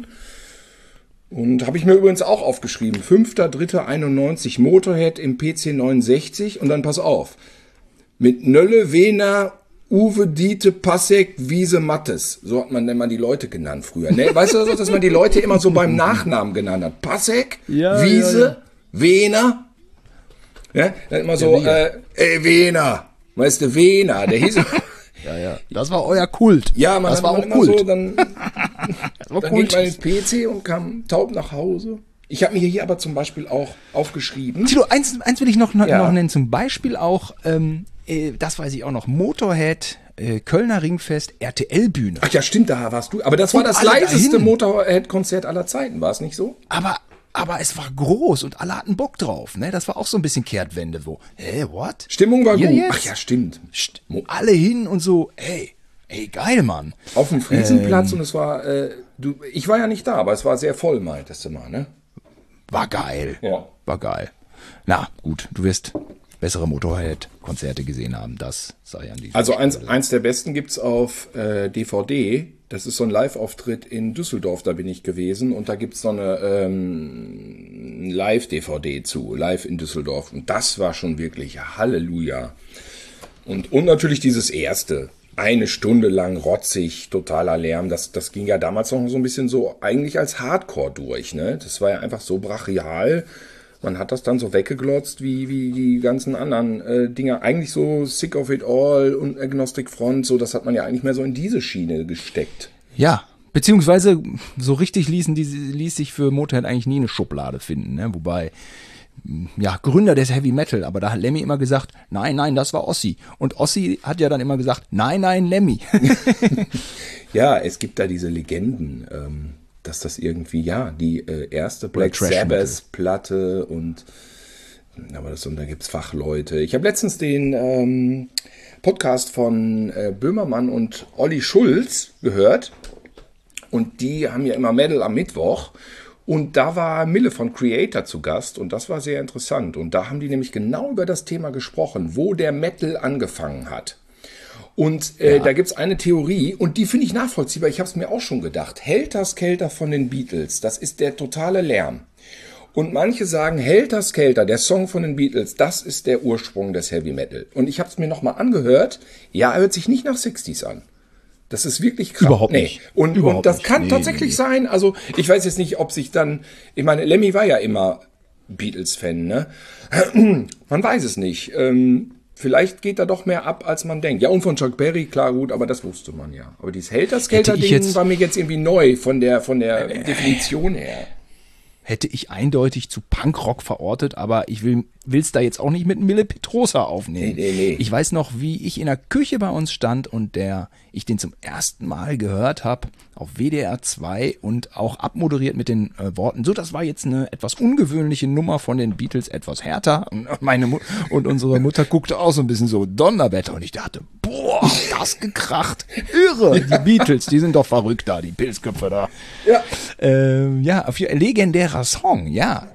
Und habe ich mir übrigens auch aufgeschrieben, 5.3.91 Motorhead im PC 69 und dann pass auf, mit Nölle, Wehner, Uwe, Diete, Passek, Wiese, Mattes. So hat man immer die Leute genannt früher. Ne? Weißt du, dass man die Leute immer so beim Nachnamen genannt hat? Passek, Wiese, Wehner. Ja, dann immer so, Wehner. Weißt du, Wehner, der hieß... Ja. Das war euer Kult. Ja, das war auch immer Kult. So, dann ging man ins PC und kam taub nach Hause. Ich habe mir hier aber zum Beispiel auch aufgeschrieben. Tilo, eins will ich noch nennen, zum Beispiel auch, das weiß ich auch noch, Motorhead, Kölner Ringfest, RTL-Bühne. Ach ja, stimmt, da warst du. Aber das war das leiseste Motorhead-Konzert aller Zeiten, war es nicht so? Aber es war groß und alle hatten Bock drauf, ne? Das war auch so ein bisschen Kehrtwende, what? Stimmung war gut. Jetzt? Ach ja, stimmt. Alle hin und so, geil, Mann. Auf dem Friesenplatz und es war, ich war ja nicht da, aber es war sehr voll, meintest du mal, ne? War geil. Ja. War geil. Na, gut, du wirst bessere Motorhead-Konzerte gesehen haben, das sei an dieser Also Stelle. eins der besten gibt's auf DVD. Das ist so ein Live-Auftritt in Düsseldorf, da bin ich gewesen. Und da gibt's so eine Live-DVD zu, live in Düsseldorf. Und das war schon wirklich Halleluja. Und natürlich dieses erste. 1 Stunde lang rotzig, totaler Lärm. Das ging ja damals noch so ein bisschen so eigentlich als Hardcore durch. Ne? Das war ja einfach so brachial. Man hat das dann so weggeglotzt wie die ganzen anderen Dinger. Eigentlich so Sick of It All und Agnostic Front, so das hat man ja eigentlich mehr so in diese Schiene gesteckt. Ja, beziehungsweise so richtig ließ sich für Motorhead eigentlich nie eine Schublade finden. Ne? Wobei, ja, Gründer des Heavy Metal, aber da hat Lemmy immer gesagt, nein, das war Ossi. Und Ossi hat ja dann immer gesagt, nein, Lemmy. Ja, es gibt da diese Legenden, dass das irgendwie, ja, die erste Black Sabbath Platte und aber da gibt's Fachleute. Ich habe letztens den Podcast von Böhmermann und Olli Schulz gehört und die haben ja immer Metal am Mittwoch und da war Mille von Creator zu Gast und das war sehr interessant und da haben die nämlich genau über das Thema gesprochen, wo der Metal angefangen hat. Und da gibt's eine Theorie, und die finde ich nachvollziehbar, ich habe es mir auch schon gedacht. Helter Skelter von den Beatles, das ist der totale Lärm. Und manche sagen, Helter Skelter, der Song von den Beatles, das ist der Ursprung des Heavy Metal. Und ich habe es mir nochmal angehört, ja, er hört sich nicht nach 60s an. Das ist wirklich krass. Überhaupt nicht. Und das kann tatsächlich sein, also ich weiß jetzt nicht, ob sich dann, ich meine, Lemmy war ja immer Beatles-Fan, ne? Man weiß es nicht. vielleicht geht da doch mehr ab, als man denkt. Ja, und von Chuck Berry, klar, gut, aber das wusste man ja. Aber dieses Helter-Skelter-Ding war mir jetzt irgendwie neu von der Definition her. Hätte ich eindeutig zu Punkrock verortet, aber ich will's da jetzt auch nicht mit Mille Petrosa aufnehmen. Nee. Ich weiß noch, wie ich in der Küche bei uns stand und ich den zum ersten Mal gehört habe auf WDR 2 und auch abmoderiert mit den Worten, so, das war jetzt eine etwas ungewöhnliche Nummer von den Beatles, etwas härter. Und und unsere Mutter guckte auch so ein bisschen so Donnerwetter und ich dachte, boah, das gekracht. Irre, die Beatles, die sind doch verrückt da, die Pilzköpfe da. Ja. Auf legendärer Song. Ja.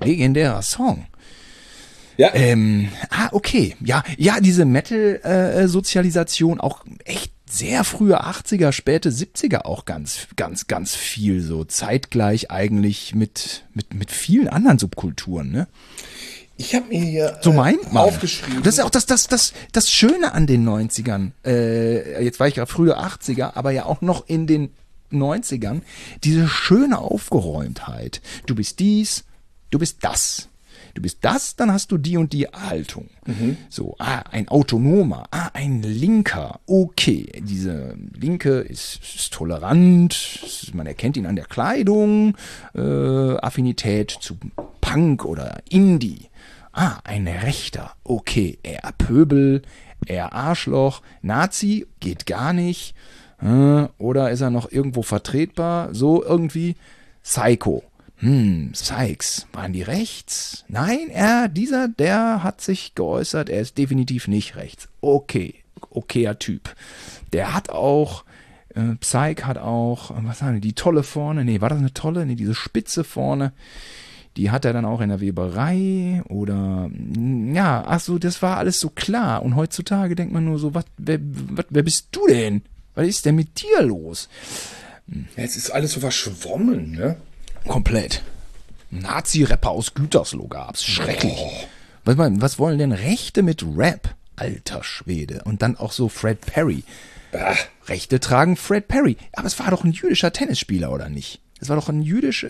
Okay. Ja, diese Metal-Sozialisation auch echt sehr frühe 80er, späte 70er auch ganz, ganz, ganz viel so zeitgleich eigentlich mit vielen anderen Subkulturen, ne? Ich habe mir hier so meint man. Aufgeschrieben. Das ist auch das Schöne an den 90ern. Jetzt war ich gerade frühe 80er, aber ja auch noch in den 90ern. Diese schöne Aufgeräumtheit. Du bist dies, du bist das. Du bist das, dann hast du die und die Haltung. So, ein Autonomer, ein Linker. Okay, diese Linke ist tolerant, man erkennt ihn an der Kleidung, Affinität zu Punk oder Indie. Ein Rechter. Okay, eher Pöbel, eher Arschloch. Nazi geht gar nicht. Oder ist er noch irgendwo vertretbar? So irgendwie. Psycho. Sykes. Waren die rechts? Nein, der hat sich geäußert, er ist definitiv nicht rechts. Okay, okayer Typ. Der hat auch, Psych hat auch, was sagen die Tolle vorne? Nee, war das eine Tolle? Nee, diese Spitze vorne. Die hat er dann auch in der Weberei oder, ja, ach so, das war alles so klar. Und heutzutage denkt man nur so, wer bist du denn? Was ist denn mit dir los? Ja, es ist alles so verschwommen, ne? Komplett. Nazi-Rapper aus Gütersloh gab's. Schrecklich. Was wollen denn Rechte mit Rap? Alter Schwede. Und dann auch so Fred Perry. Rechte tragen Fred Perry. Aber es war doch ein jüdischer Tennisspieler, oder nicht? Es war doch ein jüdischer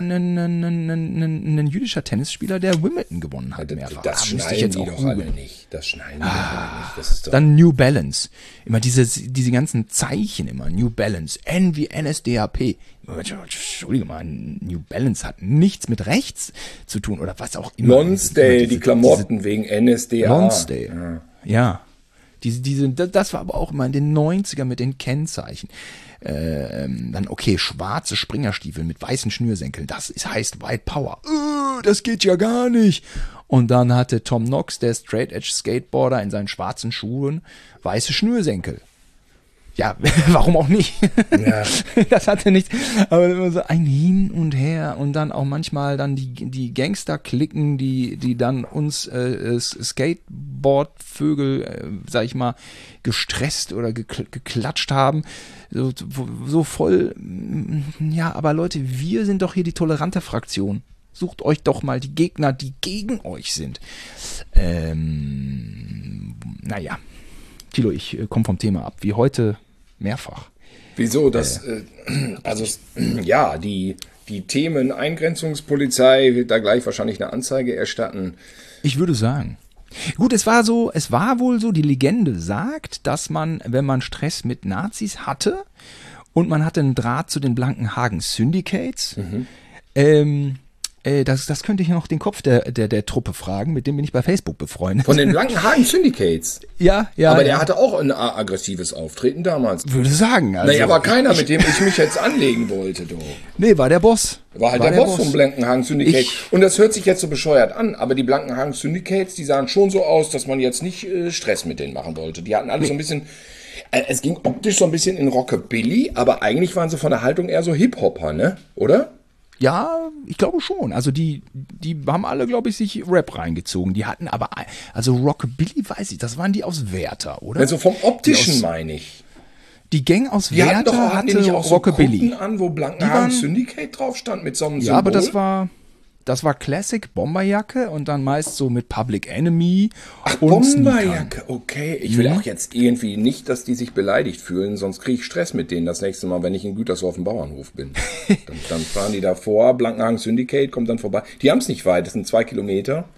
Tennisspieler, der Wimbledon gewonnen hat. Das schneiden die doch alle nicht. Das ist doch dann New Balance. Immer diese ganzen Zeichen immer. New Balance. N wie NSDAP. Entschuldige mal, New Balance hat nichts mit rechts zu tun oder was auch immer. Lonsdale, die Klamotten wegen NSDA. Lonsdale, ja. Das war aber auch immer in den 90ern mit den Kennzeichen. Dann, okay, schwarze Springerstiefel mit weißen Schnürsenkeln, heißt White Power. Das geht ja gar nicht. Und dann hatte Tom Knox, der Straight Edge Skateboarder, in seinen schwarzen Schuhen weiße Schnürsenkel. Ja, warum auch nicht? Ja. Das hatte nichts. Aber immer so ein Hin und Her und dann auch manchmal dann die Gangster-Klicken, die dann uns Skateboard-Vögel, sag ich mal, gestresst oder geklatscht haben. So voll, ja, aber Leute, wir sind doch hier die tolerante Fraktion. Sucht euch doch mal die Gegner, die gegen euch sind. Naja. Tilo, ich komme vom Thema ab, wie heute mehrfach. Wieso? Die Themen Eingrenzungspolizei wird da gleich wahrscheinlich eine Anzeige erstatten. Ich würde sagen. Gut, es war wohl so, die Legende sagt, dass man, wenn man Stress mit Nazis hatte und man hatte einen Draht zu den Blankenhagen Syndicates, das könnte ich noch den Kopf der Truppe fragen, mit dem bin ich bei Facebook befreundet. Von den Blankenhagen Syndicates? Ja. Aber der hatte auch ein aggressives Auftreten damals. Würde sagen. Also, naja, war keiner, mit dem ich mich jetzt anlegen wollte, du. Nee, war der Boss. War halt der Boss vom Blankenhagen Syndicate. Und das hört sich jetzt so bescheuert an, aber die Blankenhagen Syndicates, die sahen schon so aus, dass man jetzt nicht Stress mit denen machen wollte. Die hatten alle so ein bisschen, es ging optisch so ein bisschen in Rockabilly, aber eigentlich waren sie von der Haltung eher so Hip-Hopper, ne? Oder? Ja, ich glaube schon. Also die haben alle, glaube ich, sich Rap reingezogen. Die hatten aber, also Rockabilly, weiß ich, das waren die aus Werther, oder? Also vom Optischen meine ich. Die Gang aus Die Werther hatten nicht auch so Rockabilly. Kutten an, wo Blankenhagen Syndicate drauf stand mit so einem Symbol? Ja, aber das war Classic Bomberjacke und dann meist so mit Public Enemy. Ach, und Bomberjacke, Sneakern. okay. Ich will auch jetzt irgendwie nicht, dass die sich beleidigt fühlen, sonst kriege ich Stress mit denen das nächste Mal, wenn ich in Gütersloh auf dem Bauernhof bin. Dann fahren die davor, Blankenhagen Syndicate kommt dann vorbei. Die haben es nicht weit, das sind 2 Kilometer.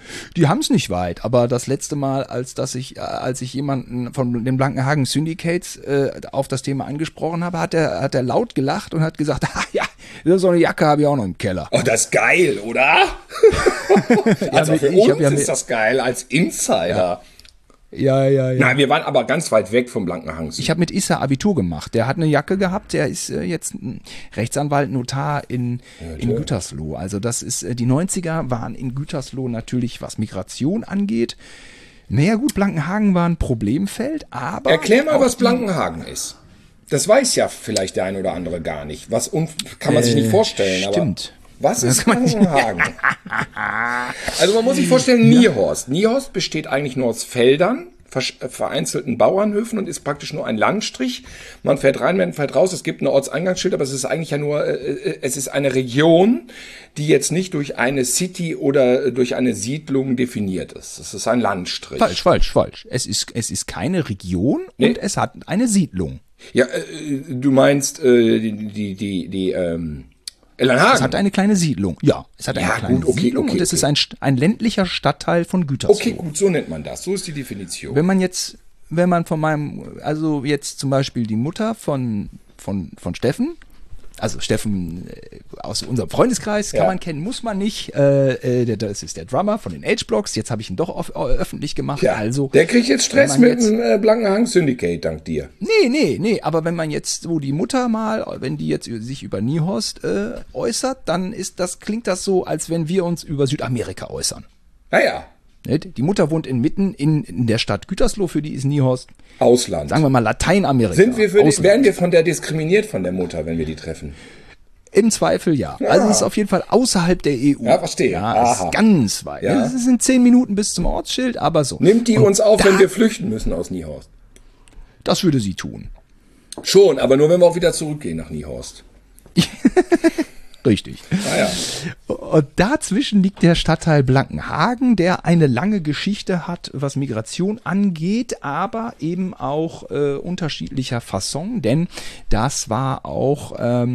Die haben es nicht weit, aber das letzte Mal, als ich jemanden von den Blankenhagen Syndicates auf das Thema angesprochen habe, hat er laut gelacht und hat gesagt, ja, so eine Jacke habe ich auch noch im Keller. Oh, das ist geil, oder? Also für uns ist das geil als Insider. Ja. Nein, wir waren aber ganz weit weg vom Blankenhagen. Ich habe mit Issa Abitur gemacht. Der hat eine Jacke gehabt. Der ist jetzt ein Rechtsanwalt, Notar in Gütersloh. Also das ist, die 90er waren in Gütersloh natürlich, was Migration angeht. Naja gut, Blankenhagen war ein Problemfeld, aber... Erklär mal, was Blankenhagen ist. Das weiß ja vielleicht der ein oder andere gar nicht. Kann man sich nicht vorstellen. Stimmt. Aber was ist Blankenhagen? Also man muss sich vorstellen, Niehorst. Niehorst besteht eigentlich nur aus Feldern, vereinzelten Bauernhöfen und ist praktisch nur ein Landstrich. Man fährt rein, man fährt raus. Es gibt ein Ortseingangsschild, aber es ist eigentlich ja nur, es ist eine Region, die jetzt nicht durch eine City oder durch eine Siedlung definiert ist. Es ist ein Landstrich. Falsch. Es ist keine Region und es hat eine Siedlung. Ja, du meinst Ellenhagen. Es hat eine kleine Siedlung. Ja, es hat eine kleine Siedlung und es ist ein ländlicher Stadtteil von Gütersloh. Okay, gut, so nennt man das. So ist die Definition. Wenn man jetzt zum Beispiel die Mutter von Steffen, also Steffen aus unserem Freundeskreis kann man kennen, muss man nicht. Das ist der Drummer von den H-Blocks. Jetzt habe ich ihn doch öffentlich gemacht. Ja, also, der kriegt jetzt Stress mit dem Blankenhagen Syndicate, dank dir. Nee. Aber wenn man jetzt so die Mutter wenn die jetzt sich über Niehorst äußert, dann klingt das so, als wenn wir uns über Südamerika äußern. Naja. Die Mutter wohnt mitten in der Stadt Gütersloh, für die ist Niehorst Ausland. Sagen wir mal Lateinamerika. Werden wir von der diskriminiert von der Mutter, wenn wir die treffen? Im Zweifel ja. Also es ist auf jeden Fall außerhalb der EU. Ja, verstehe. Ja, es ist ganz weit. Ja. Es sind 10 Minuten bis zum Ortsschild, aber so. Nimmt die uns auf, wenn wir flüchten müssen aus Niehorst? Das würde sie tun. Schon, aber nur wenn wir auch wieder zurückgehen nach Niehorst. Richtig. Ja. Und dazwischen liegt der Stadtteil Blankenhagen, der eine lange Geschichte hat, was Migration angeht, aber eben auch unterschiedlicher Fasson, denn das war auch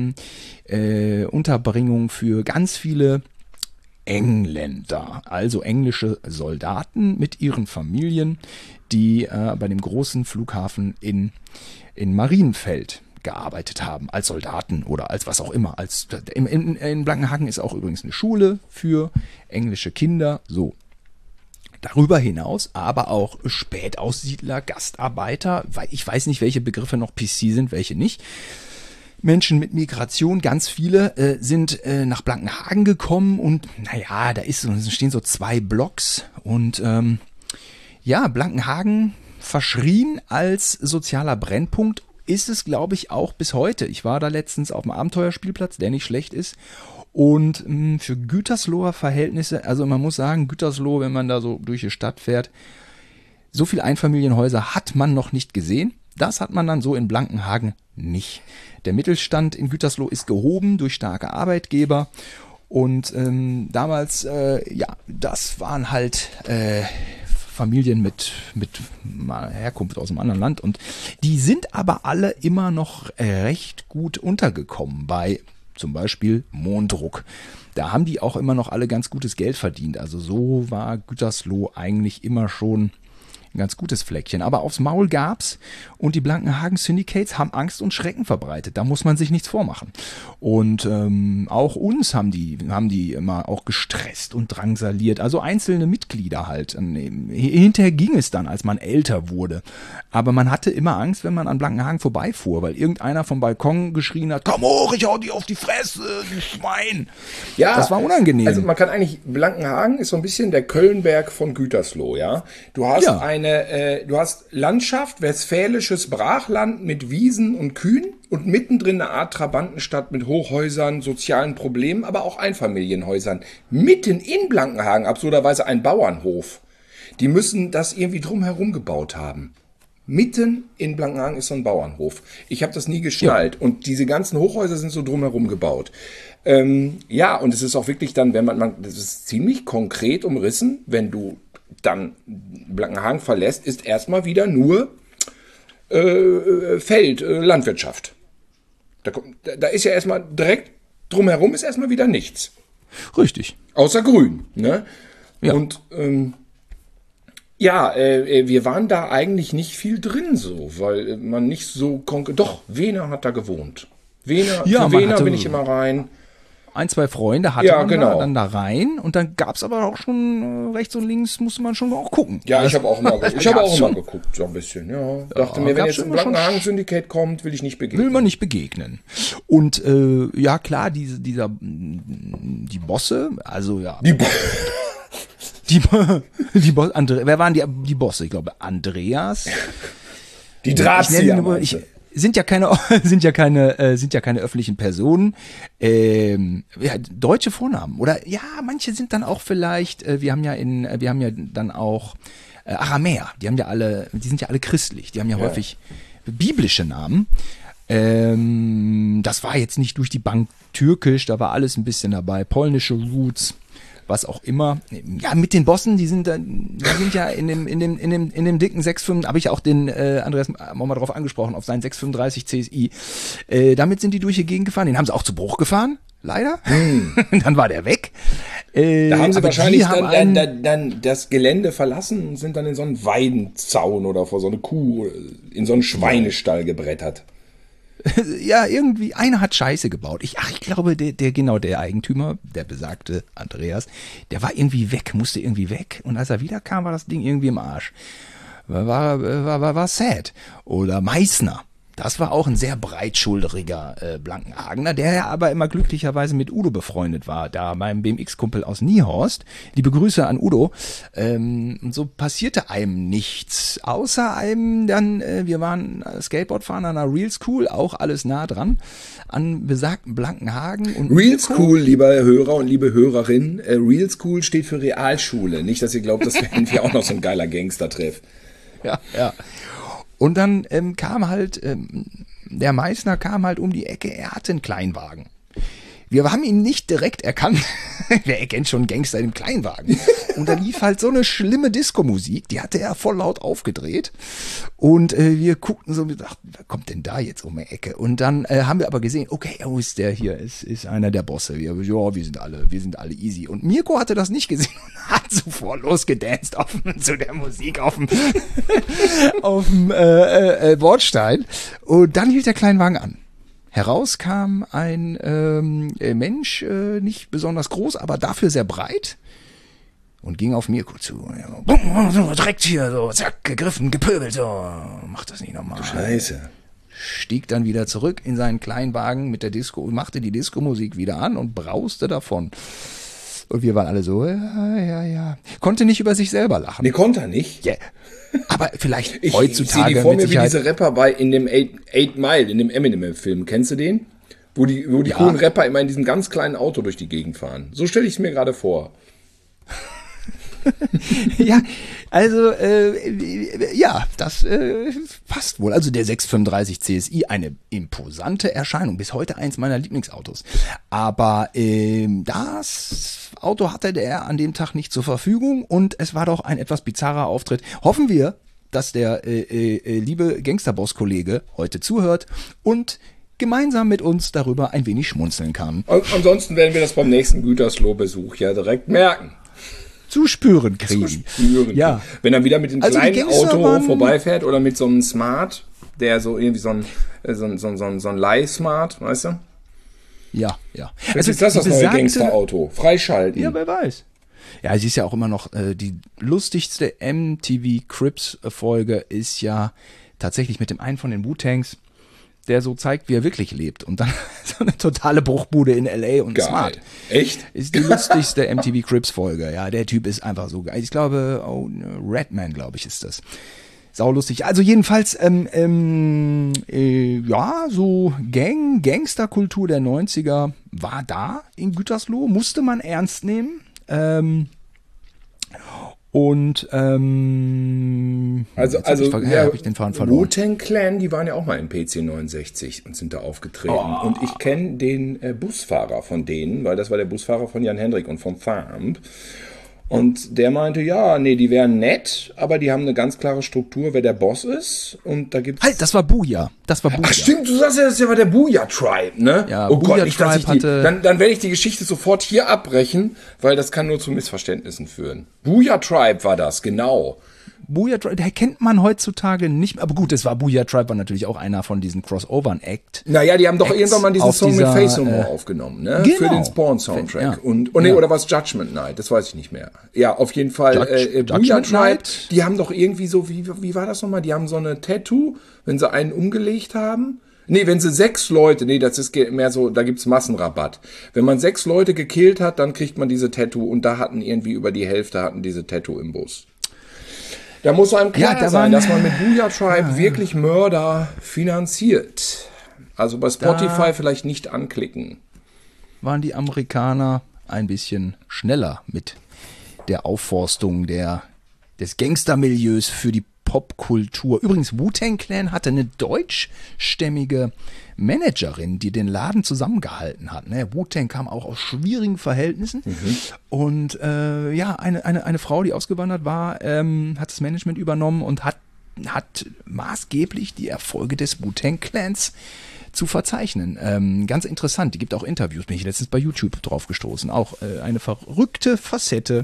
Unterbringung für ganz viele Engländer, also englische Soldaten mit ihren Familien, die bei dem großen Flughafen in Marienfeld gearbeitet haben, als Soldaten oder als was auch immer. In Blankenhagen ist auch übrigens eine Schule für englische Kinder. So. Darüber hinaus aber auch Spätaussiedler, Gastarbeiter, weil ich weiß nicht, welche Begriffe noch PC sind, welche nicht. Menschen mit Migration, ganz viele sind nach Blankenhagen gekommen und naja, da stehen so 2 Blocks und Blankenhagen verschrien als sozialer Brennpunkt ist es, glaube ich, auch bis heute. Ich war da letztens auf dem Abenteuerspielplatz, der nicht schlecht ist. Und für Gütersloher Verhältnisse, also man muss sagen, Gütersloh, wenn man da so durch die Stadt fährt, so viele Einfamilienhäuser hat man noch nicht gesehen. Das hat man dann so in Blankenhagen nicht. Der Mittelstand in Gütersloh ist gehoben durch starke Arbeitgeber. Und damals, das waren halt Familien mit Herkunft aus einem anderen Land und die sind aber alle immer noch recht gut untergekommen bei zum Beispiel Mondruck. Da haben die auch immer noch alle ganz gutes Geld verdient. Also so war Gütersloh eigentlich immer schon ein ganz gutes Fleckchen. Aber aufs Maul gab's und die Blankenhagen Syndicates haben Angst und Schrecken verbreitet. Da muss man sich nichts vormachen. Und auch uns haben die immer auch gestresst und drangsaliert. Also einzelne Mitglieder halt. Hinterher ging es dann, als man älter wurde. Aber man hatte immer Angst, wenn man an Blankenhagen vorbeifuhr, weil irgendeiner vom Balkon geschrien hat, komm hoch, ich hau dir auf die Fresse, du Schwein. Ja, das war unangenehm. Also man kann eigentlich, Blankenhagen ist so ein bisschen der Kölnberg von Gütersloh, ja. Du hast du hast Landschaft, westfälisches Brachland mit Wiesen und Kühen und mittendrin eine Art Trabantenstadt mit Hochhäusern, sozialen Problemen, aber auch Einfamilienhäusern. Mitten in Blankenhagen absurderweise ein Bauernhof. Die müssen das irgendwie drumherum gebaut haben. Mitten in Blankenhagen ist so ein Bauernhof. Ich habe das nie geschnallt. Ja. Und diese ganzen Hochhäuser sind so drumherum gebaut. Und es ist auch wirklich dann, das ist ziemlich konkret umrissen, wenn du dann Blankenhagen verlässt, ist erstmal wieder nur Feld, Landwirtschaft. Da ist ja erstmal direkt drumherum ist erstmal wieder nichts. Richtig. Außer Grün. Ne? Ja. Und wir waren da eigentlich nicht viel drin so, weil man nicht so doch, Wehner hat da gewohnt. Wehner, Ja, zu man Wehner hatte- bin ich immer rein. Ein, zwei Freunde hatte Ja, man genau. dann da rein und dann gab es aber auch schon rechts und links musste man schon auch gucken. Ja, ich habe auch immer, schon. geguckt, so ein bisschen. Ja, dachte mir, wenn gab's jetzt ein immer schon- Blankenhagen-Syndikat kommt, will ich nicht begegnen. Will man nicht begegnen. Und ja klar, die Bosse, also ja. Die Bo- Wer waren die Bosse? Ich glaube Andreas. Die Ich nenne Drahtzieher. nur- meinst du? sind ja keine öffentlichen Personen. Ja, deutsche Vornamen oder ja, manche sind dann auch vielleicht. Wir haben ja dann auch Aramäer. Die sind ja alle christlich. Die haben ja häufig biblische Namen. Das war jetzt nicht durch die Bank türkisch. Da war alles ein bisschen dabei. Polnische Roots. Was auch immer. Ja, mit den Bossen, die sind ja in dem dicken 6,5, habe ich auch den Andreas auch mal drauf angesprochen, auf seinen 635 CSI. Damit sind die durch die Gegend gefahren. Den haben sie auch zu Bruch gefahren, leider. Dann war der weg. Da haben sie aber wahrscheinlich die haben dann das Gelände verlassen und sind dann in so einen Weidenzaun oder vor so eine Kuh, in so einen Schweinestall gebrettert. Ja, irgendwie, einer hat Scheiße gebaut. Ich glaube, der Eigentümer, der besagte Andreas, der war irgendwie weg, musste irgendwie weg. Und als er wiederkam, war das Ding irgendwie im Arsch. War sad. Oder Meißner. Das war auch ein sehr breitschulteriger Blankenhagener, der ja aber immer glücklicherweise mit Udo befreundet war, da meinem BMX-Kumpel aus Niehorst. Liebe Grüße an Udo. Und so passierte einem nichts, außer einem dann, wir waren Skateboardfahren an einer Real School, auch alles nah dran, an besagten Blankenhagen. Und Real School, lieber Hörer und liebe Hörerin, Real School steht für Realschule. Nicht, dass ihr glaubt, das wäre irgendwie auch noch so ein geiler Gangster-Treff. Ja. Und dann kam halt, der Meißner kam halt um die Ecke, er hatte einen Kleinwagen. Wir haben ihn nicht direkt erkannt. Wer erkennt schon einen Gangster im Kleinwagen? Und da lief halt so eine schlimme Disco-Musik, die hatte er voll laut aufgedreht. Und wir guckten so und dachten, wer kommt denn da jetzt um die Ecke? Und dann haben wir aber gesehen, okay, wo ist der hier? Ist einer der Bosse. Wir sind alle easy. Und Mirko hatte das nicht gesehen und hat sofort losgedanced zu der Musik auf dem Bordstein. Und dann hielt der Kleinwagen an. Heraus kam ein Mensch, nicht besonders groß, aber dafür sehr breit und ging auf Mirko zu. Ja, direkt hier, so, zack, gegriffen, gepöbelt, so, mach das nicht nochmal. Scheiße. Stieg dann wieder zurück in seinen Kleinwagen mit der Disco, machte die Disco-Musik wieder an und brauste davon. Und wir waren alle so, ja. Konnte nicht über sich selber lachen. Nee, konnte er nicht. Yeah. Aber vielleicht Ich heutzutage sehe die vor mit mir wie Sicherheit. diese Rapper in dem 8 Mile, in dem Eminem-Film. Kennst du den? Wo die Ja. coolen Rapper immer in diesem ganz kleinen Auto durch die Gegend fahren. So stelle ich es mir gerade vor. Ja, also ja, das passt wohl. Also der 635 CSI, eine imposante Erscheinung, bis heute eins meiner Lieblingsautos. Aber das Auto hatte der an dem Tag nicht zur Verfügung und es war doch ein etwas bizarrer Auftritt. Hoffen wir, dass der liebe Gangsterboss-Kollege heute zuhört und gemeinsam mit uns darüber ein wenig schmunzeln kann. Und ansonsten werden wir das beim nächsten Gütersloh-Besuch ja direkt merken. Zu spüren kriegen. Spüren. Ja. Wenn er wieder mit dem Also die kleinen Gangster Auto waren- vorbeifährt oder mit so einem Smart, der so irgendwie so ein Leih-Smart, weißt du? Ja. Jetzt ist das die neue besagte- Gangsterauto. Freischalten. Ja, wer weiß. Ja, sie ist ja auch immer noch, die lustigste MTV Cribs Folge ist ja tatsächlich mit dem einen von den Wu-Tangs, der so zeigt, wie er wirklich lebt. Und dann so eine totale Bruchbude in L.A. und Geil. Smart. Echt? Ist die lustigste MTV Cribs Folge. Ja, der Typ ist einfach so geil. Ich glaube, Redman, glaube ich, ist das. Saulustig. Also jedenfalls, ja, so Gangsterkultur der 90er war da in Gütersloh, musste man ernst nehmen. Also hab ich den Faden verloren. Wu-Tang Clan, die waren ja auch mal im PC 69 und sind da aufgetreten. Und ich kenne den Busfahrer von denen, weil das war der Busfahrer von Jan Hendrik und vom Farm. Und der meinte, ja, nee, die wären nett, aber die haben eine ganz klare Struktur, wer der Boss ist. Und da gibt's... Halt, das war Booyah. Ach stimmt, du sagst ja, das war der Booyah Tribe, ne? Ja, oh Booyah Gott, nicht, dass ich Tribe die... hatte... Dann werde ich die Geschichte sofort hier abbrechen, weil das kann nur zu Missverständnissen führen. Booyah Tribe war das, genau. Booyah Tribe, der kennt man heutzutage nicht mehr. Aber gut, das war Booyah Tribe, war natürlich auch einer von diesen Crossovern-Act. Naja, die haben doch irgendwann mal diesen Song mit Faith No More aufgenommen, ne? Genau. Für den Spawn-Soundtrack. Ja. Nee, oder was Judgment Night, das weiß ich nicht mehr. Ja, auf jeden Fall, Booyah Tribe, die haben doch irgendwie so, wie war das nochmal? Die haben so eine Tattoo, wenn sie einen umgelegt haben. Nee, wenn sie 6 Leute, nee, das ist mehr so, da gibt's Massenrabatt. Wenn man 6 Leute gekillt hat, dann kriegt man diese Tattoo und da hatten irgendwie über die Hälfte hatten diese Tattoo im Bus. Da muss einem klar sein, dass man mit Booyah Tribe wirklich Mörder finanziert. Also bei Spotify vielleicht nicht anklicken. Waren die Amerikaner ein bisschen schneller mit der Aufforstung des Gangstermilieus für die Popkultur. Übrigens, Wu-Tang Clan hatte eine deutschstämmige Managerin, die den Laden zusammengehalten hat. Ne? Wu-Tang kam auch aus schwierigen Verhältnissen. Und eine Frau, die ausgewandert war, hat das Management übernommen und hat maßgeblich die Erfolge des Wu-Tang Clans zu verzeichnen. Ganz interessant, die gibt auch Interviews, bin ich letztens bei YouTube drauf gestoßen. Auch eine verrückte Facette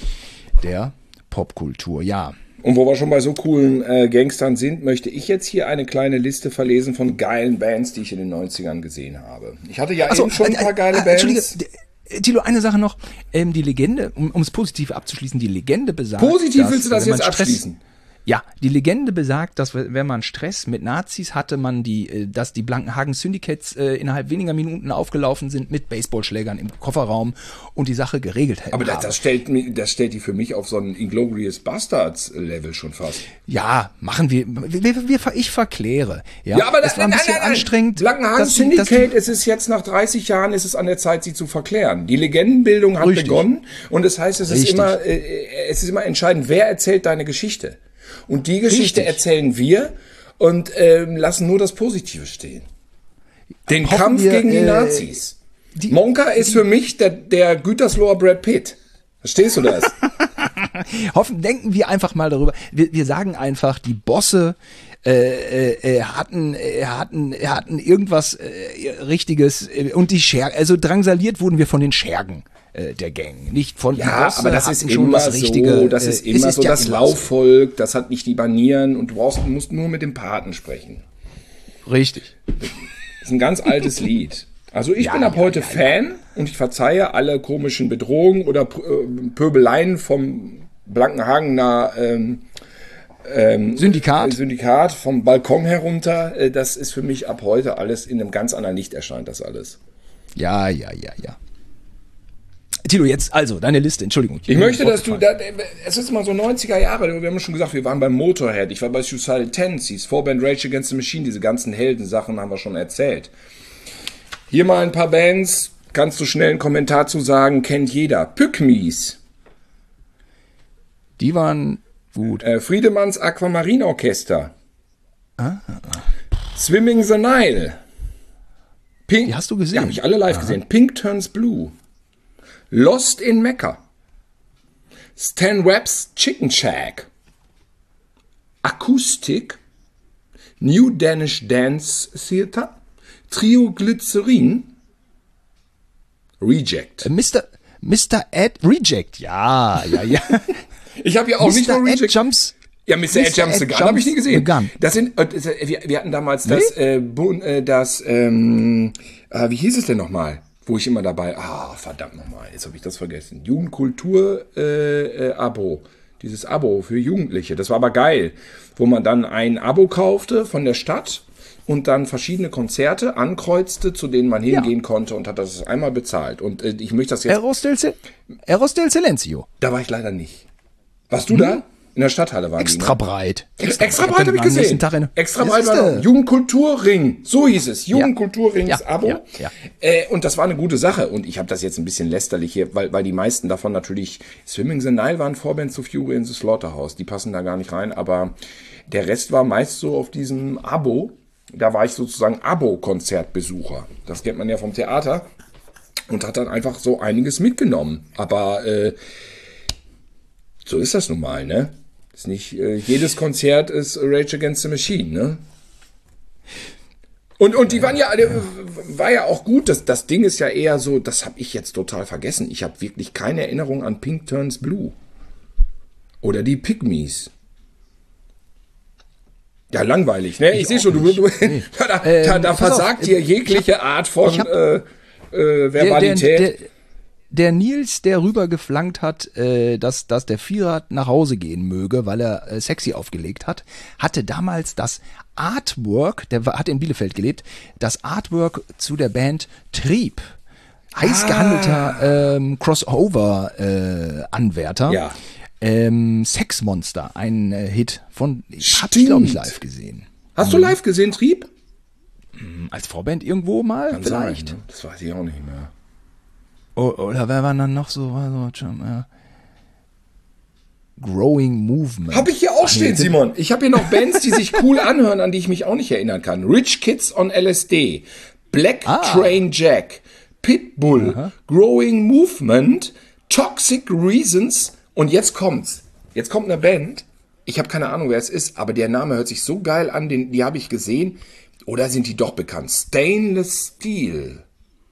der Popkultur, ja. Und wo wir schon bei so coolen Gangstern sind, möchte ich jetzt hier eine kleine Liste verlesen von geilen Bands, die ich in den 90ern gesehen habe. Ich hatte ja eben schon ein paar geile Bands. Entschuldige, Thilo, eine Sache noch. Die Legende, um es positiv abzuschließen, die Legende besagt... Positiv willst du das jetzt abschließen? Ja, die Legende besagt, dass wenn man Stress mit Nazis hatte, dass die Blankenhagen Syndicates innerhalb weniger Minuten aufgelaufen sind mit Baseballschlägern im Kofferraum und die Sache geregelt hätten. Aber das stellt die für mich auf so ein Inglourious Bastards Level schon fast. Ja, machen wir. Ich verkläre. Ja, aber das war ein bisschen anstrengend. Blankenhagen Syndicate, es ist jetzt nach 30 Jahren, ist es an der Zeit, sie zu verklären. Die Legendenbildung hat begonnen und das heißt, es ist immer entscheidend, wer erzählt deine Geschichte. Und die Geschichte erzählen wir und lassen nur das Positive stehen. Den Kampf gegen die Nazis. Monka ist für mich der Gütersloher Brad Pitt. Verstehst du das? Denken wir einfach mal darüber. Wir sagen einfach, die Bosse hatten irgendwas Richtiges und die Schergen, also drangsaliert wurden wir von den Schergen der Gang, nicht von Bosse, aber das ist schon was Richtige. Das ist immer so das Laufvolk, das hat nicht die Banieren und du musst nur mit dem Paten sprechen. Richtig. Das ist ein ganz altes Lied. Also ich bin ab heute Fan und ich verzeihe alle komischen Bedrohungen oder Pöbeleien vom Blankenhagener Syndikat vom Balkon herunter. Das ist für mich ab heute alles in einem ganz anderen Licht erscheint das alles. Ja. Tilo, jetzt also deine Liste, Entschuldigung. Ich möchte, dass es ist mal so 90er Jahre, wir haben schon gesagt, wir waren beim Motorhead, ich war bei Suicidal Tendencies, Vorband Rage Against the Machine, diese ganzen Heldensachen haben wir schon erzählt. Hier mal ein paar Bands, kannst du schnell einen Kommentar zu sagen, kennt jeder. Pygmies. Die waren gut. Friedemanns Aquamarine Orchester. Swimming the Nile. Pink, die hast du gesehen? Ja, habe ich alle live gesehen. Pink Turns Blue. Lost in Mecca. Stan Webb's Chicken Shack. Akustik. New Danish Dance Theater. Trio Glycerin. Reject. Mr. Ed Reject. Ja. Ich habe ja auch nicht nur Reject. Jumps. Ja, Mr. Ed Jumps the Gun habe ich nie gesehen. Das sind, wir hatten damals wie hieß es denn nochmal? Wo ich immer dabei, verdammt nochmal, jetzt habe ich das vergessen. Jugendkultur Abo. Dieses Abo für Jugendliche. Das war aber geil. Wo man dann ein Abo kaufte von der Stadt und dann verschiedene Konzerte ankreuzte, zu denen man hingehen konnte und hat das einmal bezahlt. Und ich möchte das jetzt... Eros del Silencio. Da war ich leider nicht. Warst du da? In der Stadthalle waren Extra breit. Extra breit habe ich gesehen. Extra breit war noch. Jugendkulturring. So hieß es. Jugendkulturrings Abo. Ja. Und das war eine gute Sache. Und ich habe das jetzt ein bisschen lästerlich hier, weil die meisten davon natürlich Swimming the Nile waren Vorband zu Fury in the Slaughterhouse. Die passen da gar nicht rein. Aber der Rest war meist so auf diesem Abo. Da war ich sozusagen Abo-Konzertbesucher. Das kennt man ja vom Theater. Und hat dann einfach so einiges mitgenommen. Aber So ist das nun mal, ne? Ist nicht, jedes Konzert ist Rage Against the Machine, ne? Und die waren ja, war ja auch gut. Das Ding ist ja eher so, das habe ich jetzt total vergessen. Ich habe wirklich keine Erinnerung an Pink Turns Blue. Oder die Pygmies. Ja, langweilig, ne? Ich sehe schon, nee. da versagt dir jegliche Art von Verbalität. Der Nils, der rübergeflankt hat, dass der Vierer nach Hause gehen möge, weil er sexy aufgelegt hat, hatte damals das Artwork, hat in Bielefeld gelebt, das Artwork zu der Band Trieb. Heiß gehandelter Crossover-Anwärter. Ja. Sexmonster, ein Hit von, hab ich glaube ich live gesehen. Hast du live gesehen, Trieb? Als Vorband irgendwo mal? Kann vielleicht. Sein, ne? Das weiß ich auch nicht mehr. Oder wer war dann noch so? Growing Movement. Hab ich hier auch stehen, Simon. Ich habe hier noch Bands, die sich cool anhören, an die ich mich auch nicht erinnern kann. Rich Kids on LSD, Black Train Jack, Pitbull, Growing Movement, Toxic Reasons und jetzt kommt's. Jetzt kommt eine Band, ich habe keine Ahnung, wer es ist, aber der Name hört sich so geil an, die habe ich gesehen. Oder sind die doch bekannt? Stainless Steel.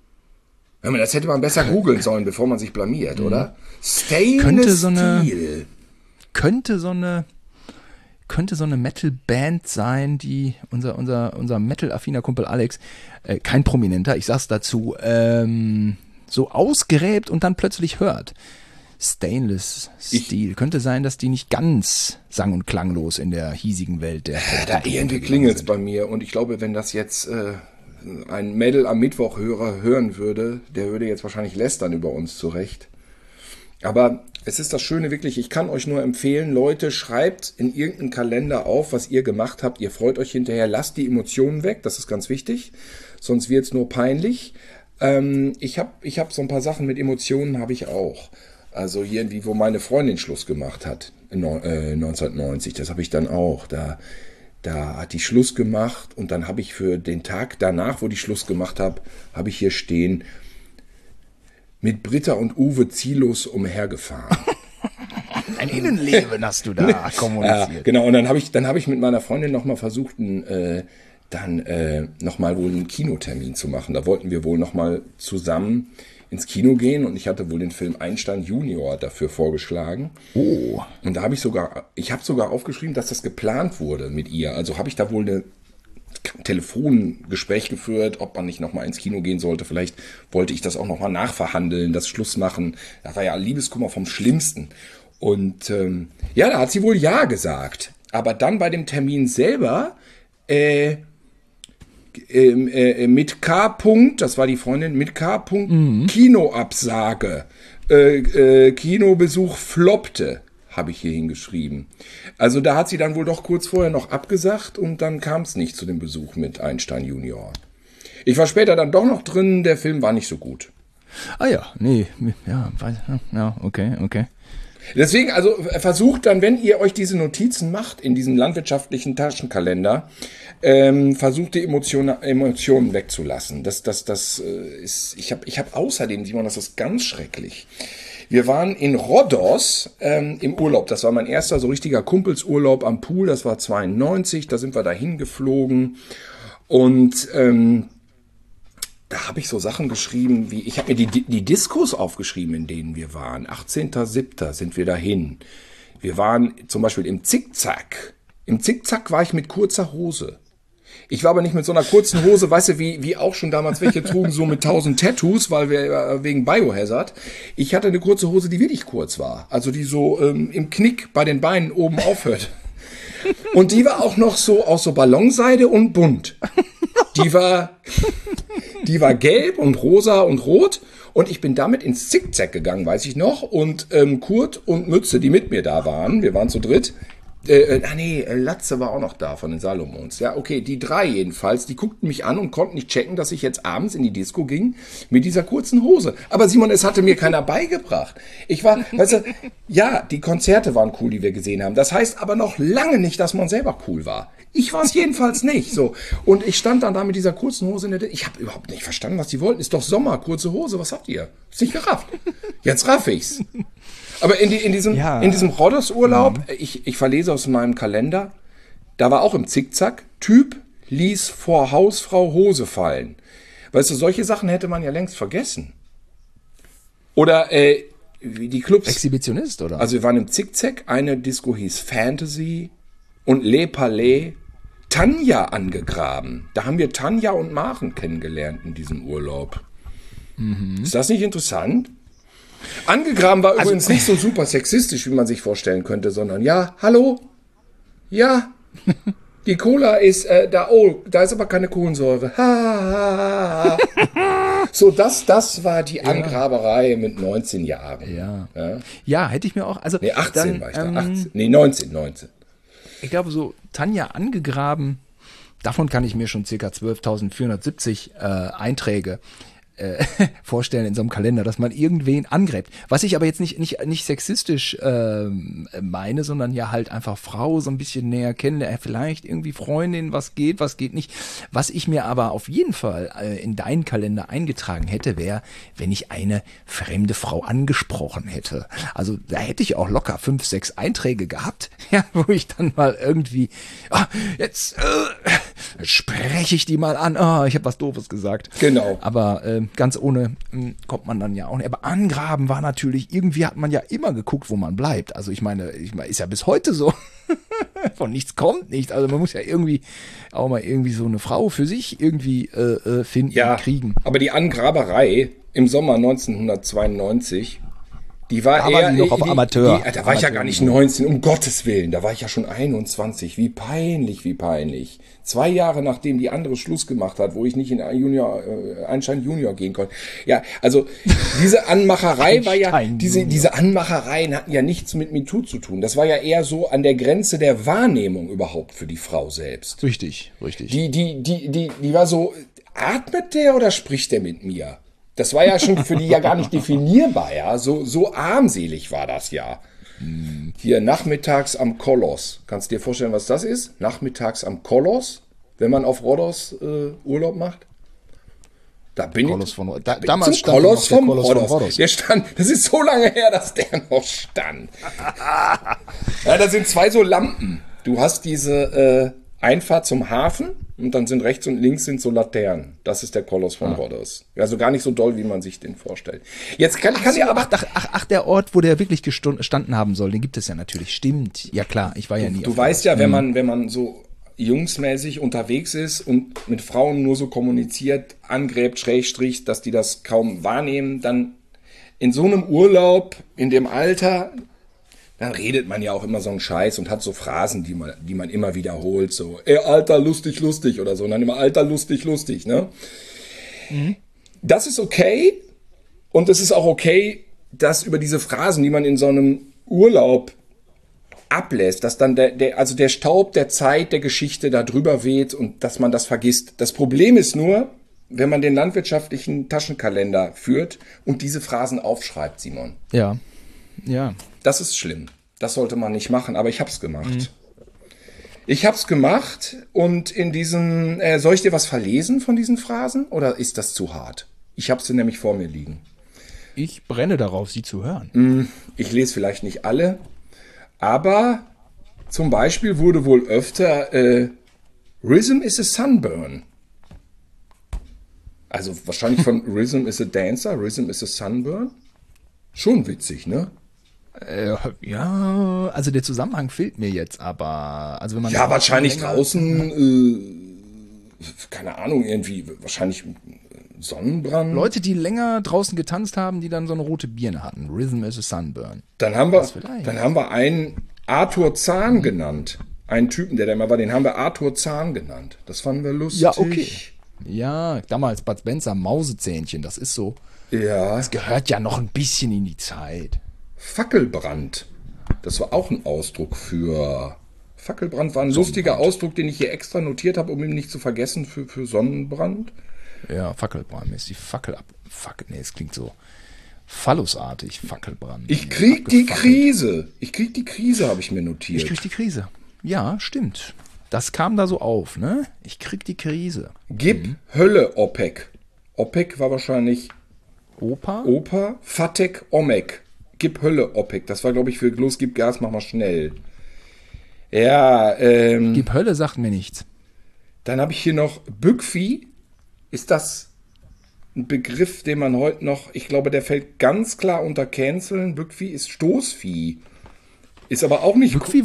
Das hätte man besser googeln sollen, bevor man sich blamiert, oder? Stainless Steel. Könnte so eine Metal-Band sein, die unser Metal-affiner Kumpel Alex, kein Prominenter, ich sag's dazu, so ausgräbt und dann plötzlich hört. Stainless Steel. Könnte sein, dass die nicht ganz sang- und klanglos in der hiesigen Welt der Da irgendwie klingelt's bei mir. Und ich glaube, wenn das jetzt ein Mädel am Mittwoch-Hörer hören würde, der würde jetzt wahrscheinlich lästern über uns zurecht. Aber es ist das Schöne wirklich, ich kann euch nur empfehlen, Leute, schreibt in irgendeinen Kalender auf, was ihr gemacht habt. Ihr freut euch hinterher, lasst die Emotionen weg, das ist ganz wichtig, sonst wird's nur peinlich. Ich hab so ein paar Sachen mit Emotionen, habe ich auch. Also irgendwie, wo meine Freundin Schluss gemacht hat, 1990, das habe ich dann auch. Da hat die Schluss gemacht und dann habe ich für den Tag danach, wo die Schluss gemacht habe, habe ich hier stehen, mit Britta und Uwe ziellos umhergefahren. Ein Innenleben hast du da kommuniziert. Ja, genau, und dann habe ich mit meiner Freundin nochmal versucht, nochmal wohl einen Kinotermin zu machen. Da wollten wir wohl nochmal zusammen ins Kino gehen und ich hatte wohl den Film Einstein Junior dafür vorgeschlagen. Oh. Und da habe ich habe sogar aufgeschrieben, dass das geplant wurde mit ihr. Also habe ich da wohl ein Telefongespräch geführt, ob man nicht nochmal ins Kino gehen sollte. Vielleicht wollte ich das auch nochmal nachverhandeln, das Schluss machen. Da war ja Liebeskummer vom Schlimmsten. Und da hat sie wohl ja gesagt. Aber dann bei dem Termin selber mit K. Das war die Freundin, mit K. Kinoabsage. Kinobesuch floppte, habe ich hier hingeschrieben. Also da hat sie dann wohl doch kurz vorher noch abgesagt und dann kam es nicht zu dem Besuch mit Einstein Junior. Ich war später dann doch noch drin, der Film war nicht so gut. Ah ja, nee, ja, okay. Deswegen, also versucht dann, wenn ihr euch diese Notizen macht in diesem landwirtschaftlichen Taschenkalender, versucht die Emotionen wegzulassen. Das ist, ich hab außerdem, Simon, das ist ganz schrecklich. Wir waren in Rhodos im Urlaub. Das war mein erster so richtiger Kumpelsurlaub am Pool. Das war 92. Da sind wir dahin geflogen. Und da habe ich so Sachen geschrieben, wie ich habe mir die Diskos aufgeschrieben, in denen wir waren. 18.07. sind wir dahin. Wir waren zum Beispiel im Zickzack. Im Zickzack war ich mit kurzer Hose. Ich war aber nicht mit so einer kurzen Hose, weißt du, wie auch schon damals welche trugen, so mit 1000 Tattoos, weil wir wegen Biohazard. Ich hatte eine kurze Hose, die wirklich kurz war. Also die so im Knick bei den Beinen oben aufhört. Und die war auch noch so aus so Ballonseide und bunt. Die war gelb und rosa und rot. Und ich bin damit ins Zickzack gegangen, weiß ich noch. Und Kurt und Mütze, die mit mir da waren, wir waren zu dritt. Latze war auch noch da von den Salomons. Ja, okay, die drei jedenfalls, die guckten mich an und konnten nicht checken, dass ich jetzt abends in die Disco ging mit dieser kurzen Hose. Aber Simon, es hatte mir keiner beigebracht. Ich war, weißt du, ja, die Konzerte waren cool, die wir gesehen haben. Das heißt aber noch lange nicht, dass man selber cool war. Ich war es jedenfalls nicht. So. Und ich stand dann da mit dieser kurzen Hose in der Disco. Ich habe überhaupt nicht verstanden, was die wollten. Ist doch Sommer, kurze Hose, was habt ihr? Ist nicht gerafft. Jetzt raff ich's. Aber in diesem Rhodos-Urlaub, ich verlese aus meinem Kalender, da war auch im Zickzack, Typ ließ vor Hausfrau Hose fallen. Weißt du, solche Sachen hätte man ja längst vergessen. Oder wie die Clubs. Exhibitionist, oder? Also wir waren im Zickzack, eine Disco hieß Fantasy und Le Palais. Tanja angegraben. Da haben wir Tanja und Maren kennengelernt in diesem Urlaub. Ist das nicht interessant? Angegraben war übrigens nicht so super sexistisch, wie man sich vorstellen könnte, sondern ja, hallo? Ja, die Cola ist da ist aber keine Kohlensäure. Ha, ha, ha. So, das war die Angraberei mit 19 Jahren. Ja, hätte ich mir auch, also. Nee, 18 war ich da. 18. Nee, 19. Ich glaube, so Tanja angegraben, davon kann ich mir schon ca. 12.470 Einträge vorstellen in so einem Kalender, dass man irgendwen angräbt. Was ich aber jetzt nicht sexistisch meine, sondern ja halt einfach Frau so ein bisschen näher kennenlernen, vielleicht irgendwie Freundin, was geht nicht. Was ich mir aber auf jeden Fall in deinen Kalender eingetragen hätte, wäre, wenn ich eine fremde Frau angesprochen hätte. Also da hätte ich auch locker 5, 6 Einträge gehabt, ja, wo ich dann mal irgendwie, jetzt spreche ich die mal an, ich habe was Doofes gesagt. Genau. Aber ganz ohne kommt man dann ja auch nicht. Aber angraben war natürlich, irgendwie hat man ja immer geguckt, wo man bleibt. Also ich meine, ist ja bis heute so. Von nichts kommt nichts. Also man muss ja irgendwie auch mal irgendwie so eine Frau für sich irgendwie finden, kriegen. Aber die Angraberei im Sommer 1992, die war eher noch auf Amateur. Da war ich ja gar nicht 19, um Gottes Willen. Da war ich ja schon 21. Wie peinlich. 2 Jahre nachdem die andere Schluss gemacht hat, wo ich nicht in Einstein Junior gehen konnte. Ja, also diese Anmacherei war ja, diese Anmachereien hatten ja nichts mit MeToo zu tun. Das war ja eher so an der Grenze der Wahrnehmung überhaupt für die Frau selbst. Richtig. Die war so, atmet der oder spricht der mit mir? Das war ja schon für die ja gar nicht definierbar, ja. So armselig war das ja. Hier nachmittags am Koloss. Kannst du dir vorstellen, was das ist? Nachmittags am Koloss, wenn man auf Rhodos Urlaub macht? Da bin Koloss ich. Damals stand Koloss vom Rhodos. Der stand, das ist so lange her, dass der noch stand. Ja, da sind 2 so Lampen. Du hast diese Einfahrt zum Hafen und dann sind rechts und links sind so Laternen. Das ist der Koloss von Rhodos. Also gar nicht so doll, wie man sich den vorstellt. Jetzt kann ja aber... Ach, der Ort, wo der wirklich gestanden haben soll, den gibt es ja natürlich. Stimmt. Ja klar, ich war ja nie. Du weißt ja, wenn man so jungsmäßig unterwegs ist und mit Frauen nur so kommuniziert, angräbt, Schrägstrich, dass die das kaum wahrnehmen, dann in so einem Urlaub, in dem Alter... Dann redet man ja auch immer so einen Scheiß und hat so Phrasen, die man immer wiederholt, so, Alter, lustig, lustig oder so, und dann immer, Alter, lustig, lustig, ne? Das ist okay und es ist auch okay, dass über diese Phrasen, die man in so einem Urlaub ablässt, dass dann der Staub der Zeit, der Geschichte da drüber weht und dass man das vergisst. Das Problem ist nur, wenn man den landwirtschaftlichen Taschenkalender führt und diese Phrasen aufschreibt, Simon. Ja. Das ist schlimm. Das sollte man nicht machen, aber ich hab's gemacht. Ich hab's gemacht und in diesem, soll ich dir was verlesen von diesen Phrasen oder ist das zu hart? Ich habe sie nämlich vor mir liegen. Ich brenne darauf, sie zu hören. Ich lese vielleicht nicht alle, aber zum Beispiel wurde wohl öfter Rhythm is a Sunburn. Also wahrscheinlich von Rhythm is a Dancer, Rhythm is a Sunburn. Schon witzig, ne? Ja, also der Zusammenhang fehlt mir jetzt, aber also wenn man ja wahrscheinlich draußen, keine Ahnung, irgendwie wahrscheinlich Sonnenbrand. Leute, die länger draußen getanzt haben, die dann so eine rote Birne hatten. Rhythm is a Sunburn. Dann haben wir einen Arthur Zahn genannt. Einen Typen, der da immer war, den haben wir Arthur Zahn genannt. Das fanden wir lustig. Ja, okay. Ja, damals Bud Spencer, Mausezähnchen, das ist so. Ja. Das gehört ja noch ein bisschen in die Zeit. Fackelbrand. Das war auch ein Ausdruck für... Fackelbrand war ein lustiger Ausdruck, den ich hier extra notiert habe, um ihn nicht zu vergessen, für Sonnenbrand. Ja, Fackelbrand ist die Fackel ab... Nee, es klingt so phallusartig, Fackelbrand. Ich krieg die Krise. Habe ich mir notiert. Ich krieg die Krise. Ja, stimmt. Das kam da so auf, ne? Ich krieg die Krise. Gib Hölle OPEC. OPEC war wahrscheinlich Opa, Fatek Omek. Gib Hölle, OPEC. Das war, glaube ich, für Los, gib Gas, mach mal schnell. Ja, Gib Hölle sagt mir nichts. Dann habe ich hier noch Bückvieh. Ist das ein Begriff, den man heute noch, ich glaube, der fällt ganz klar unter Canceln. Bückvieh ist Stoßvieh. Ist aber auch nicht. Bückvieh,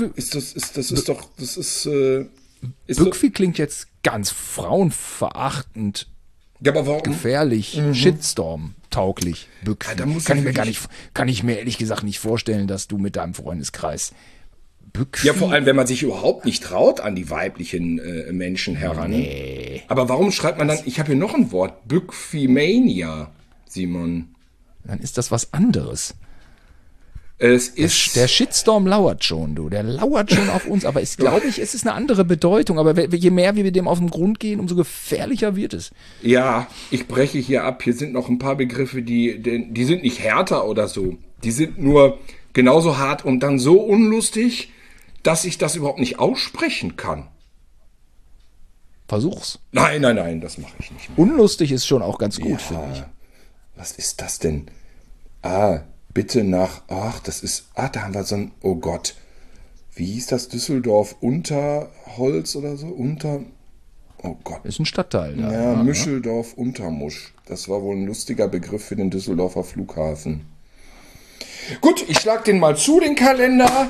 Bückvieh klingt jetzt ganz frauenverachtend. Ja, aber warum? Gefährlich, Shitstorm tauglich, Bückvieh. Kann ich mir ehrlich gesagt nicht vorstellen, dass du mit deinem Freundeskreis Bückvieh. Ja, vor allem, wenn man sich überhaupt nicht traut an die weiblichen Menschen heran. Nee. Aber warum schreibt man dann, ich habe hier noch ein Wort, Bückviehmania, Simon. Dann ist das was anderes. Es ist Der Shitstorm lauert schon, du. Der lauert schon auf uns. Aber es ist eine andere Bedeutung. Aber je mehr wir dem auf den Grund gehen, umso gefährlicher wird es. Ja, ich breche hier ab. Hier sind noch ein paar Begriffe, die sind nicht härter oder so. Die sind nur genauso hart und dann so unlustig, dass ich das überhaupt nicht aussprechen kann. Versuch's. Nein, das mache ich nicht mehr. Unlustig ist schon auch ganz gut, finde ich. Was ist das denn? Bitte da haben wir so ein, oh Gott, wie hieß das, Düsseldorf, Unterholz oder so, oh Gott. Ist ein Stadtteil da. Ja, Müscheldorf, Untermusch. Das war wohl ein lustiger Begriff für den Düsseldorfer Flughafen. Gut, ich schlag den mal zu, den Kalender.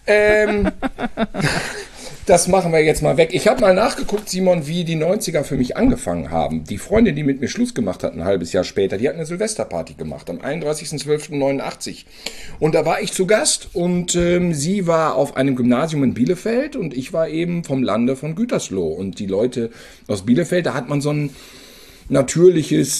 Das machen wir jetzt mal weg. Ich habe mal nachgeguckt, Simon, wie die 90er für mich angefangen haben. Die Freundin, die mit mir Schluss gemacht hat, ein halbes Jahr später, die hat eine Silvesterparty gemacht, am 31.12.89. Und da war ich zu Gast und sie war auf einem Gymnasium in Bielefeld und ich war eben vom Lande von Gütersloh. Und die Leute aus Bielefeld, da hat man so ein natürliches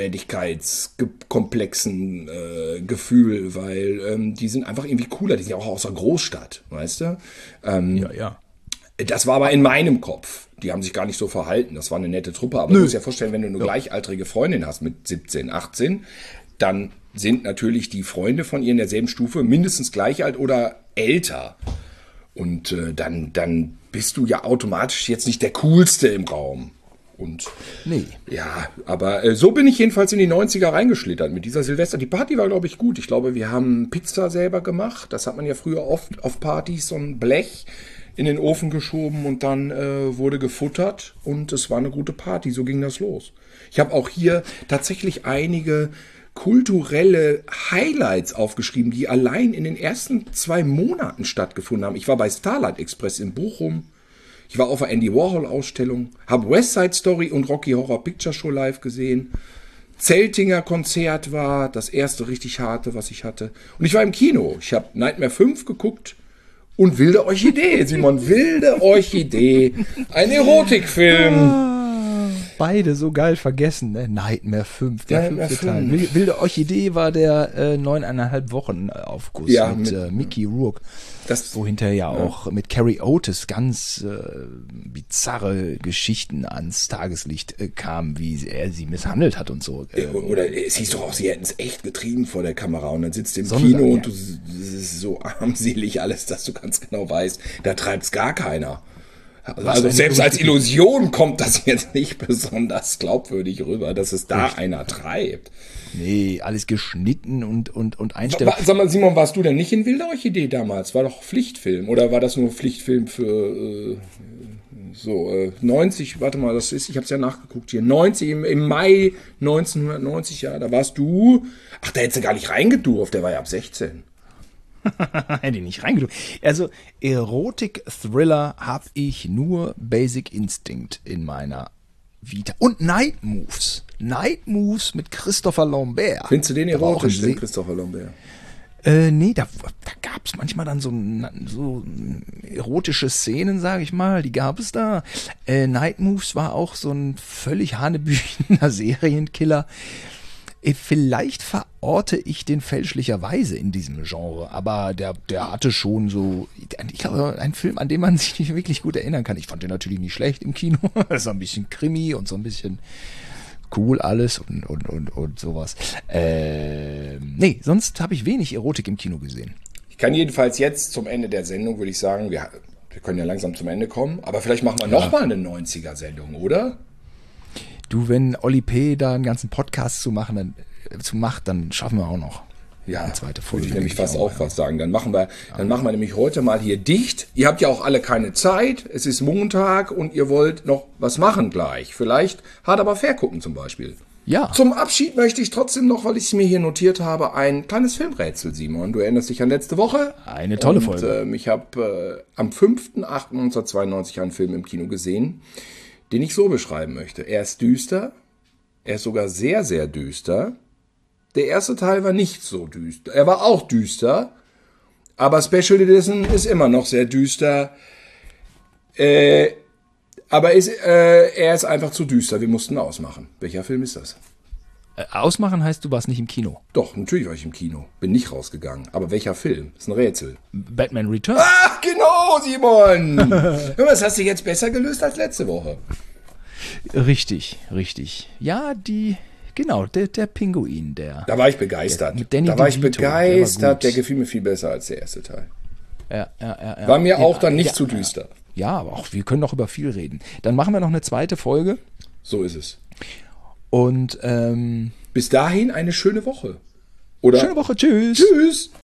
Minderwertigkeitskomplexen Gefühl, weil die sind einfach irgendwie cooler, die sind ja auch aus der Großstadt, weißt du? Ja. Das war aber in meinem Kopf. Die haben sich gar nicht so verhalten. Das war eine nette Truppe. Aber du musst dir vorstellen, wenn du eine gleichaltrige Freundin hast mit 17, 18, dann sind natürlich die Freunde von ihr in derselben Stufe mindestens gleich alt oder älter. Und dann bist du ja automatisch jetzt nicht der Coolste im Raum. Und nee. Ja, aber so bin ich jedenfalls in die 90er reingeschlittert mit dieser Silvester. Die Party war, glaube ich, gut. Ich glaube, wir haben Pizza selber gemacht. Das hat man ja früher oft auf Partys, so ein Blech in den Ofen geschoben und dann wurde gefuttert und es war eine gute Party. So ging das los. Ich habe auch hier tatsächlich einige kulturelle Highlights aufgeschrieben, die allein in den ersten 2 Monaten stattgefunden haben. Ich war bei Starlight Express in Bochum. Ich war auf der Andy Warhol-Ausstellung, habe West Side Story und Rocky Horror Picture Show live gesehen. Zeltinger Konzert war das erste richtig harte, was ich hatte. Und ich war im Kino. Ich habe Nightmare 5 geguckt und Wilde Orchidee, Simon, Wilde Orchidee. Ein Erotikfilm. Beide so geil vergessen, ne? Nightmare 5, der Nightmare 5. Teil. 5. Wilde Orchidee war der 9,5 Wochen Aufguss mit Mickey Rourke. Wo hinterher ja auch mit Carrie Otis ganz bizarre Geschichten ans Tageslicht kamen, wie er sie misshandelt hat und so. Oder es hieß doch auch, sie hätten es echt getrieben vor der Kamera und dann sitzt du im Sonnenschein, Kino ja. und das ist so armselig alles, dass du ganz genau weißt, da treibt's gar keiner. Also selbst als Illusion kommt das jetzt nicht besonders glaubwürdig rüber, dass es da einer treibt. Nee, alles geschnitten und Einstellung. Sag mal, Simon, warst du denn nicht in Wilde Orchidee damals? War doch Pflichtfilm. Oder war das nur Pflichtfilm für 90, warte mal, das ist, ich habe es ja nachgeguckt hier, 90, im Mai 1990, ja, da warst du, ach, da hättest du gar nicht reingedurft, der war ja ab 16. Hätte ich nicht reingedrückt. Also Erotik-Thriller habe ich nur Basic Instinct in meiner Vita. Und Night Moves. Night Moves mit Christopher Lambert. Findest du den erotisch, den Christopher Lambert? Nee, da gab es manchmal dann so erotische Szenen, sage ich mal, die gab es da. Night Moves war auch so ein völlig hanebüchener Serienkiller. Vielleicht verorte ich den fälschlicherweise in diesem Genre, aber der hatte schon so, ich glaube, ein Film, an den man sich nicht wirklich gut erinnern kann. Ich fand den natürlich nicht schlecht im Kino, so ein bisschen Krimi und so ein bisschen cool alles und sowas. Nee, sonst habe ich wenig Erotik im Kino gesehen. Ich kann jedenfalls jetzt zum Ende der Sendung, würde ich sagen, wir können ja langsam zum Ende kommen, aber vielleicht machen wir nochmal eine 90er-Sendung, oder? Du, wenn Oli P. da einen ganzen Podcast zu macht, dann schaffen wir auch noch. Ja, eine zweite Folge. würde ich nämlich fast auch was sagen. Dann machen wir nämlich heute mal hier dicht. Ihr habt ja auch alle keine Zeit. Es ist Montag und ihr wollt noch was machen gleich. Vielleicht hart aber fair gucken zum Beispiel. Ja. Zum Abschied möchte ich trotzdem noch, weil ich es mir hier notiert habe, ein kleines Filmrätsel, Simon. Du erinnerst dich an letzte Woche? Eine tolle Folge. Ich habe am 5.8.1992 einen Film im Kino gesehen, den ich so beschreiben möchte. Er ist düster. Er ist sogar sehr, sehr düster. Der erste Teil war nicht so düster. Er war auch düster. Aber Special Edition ist immer noch sehr düster. Aber er ist einfach zu düster. Wir mussten ausmachen. Welcher Film ist das? Ausmachen heißt, du warst nicht im Kino. Doch, natürlich war ich im Kino. Bin nicht rausgegangen. Aber welcher Film? Ist ein Rätsel. Batman Returns. Ach, genau, Simon! Hör mal, das hast du jetzt besser gelöst als letzte Woche. Richtig. Ja, der Pinguin, der. Da war ich begeistert. Mit Danny da war ich DeVito, begeistert. der Der gefiel mir viel besser als der erste Teil. Ja. War mir auch dann nicht zu düster. Ja, aber auch wir können doch über viel reden. Dann machen wir noch eine zweite Folge. So ist es. Und bis dahin eine schöne Woche. Oder? schöne Woche. Tschüss. Tschüss.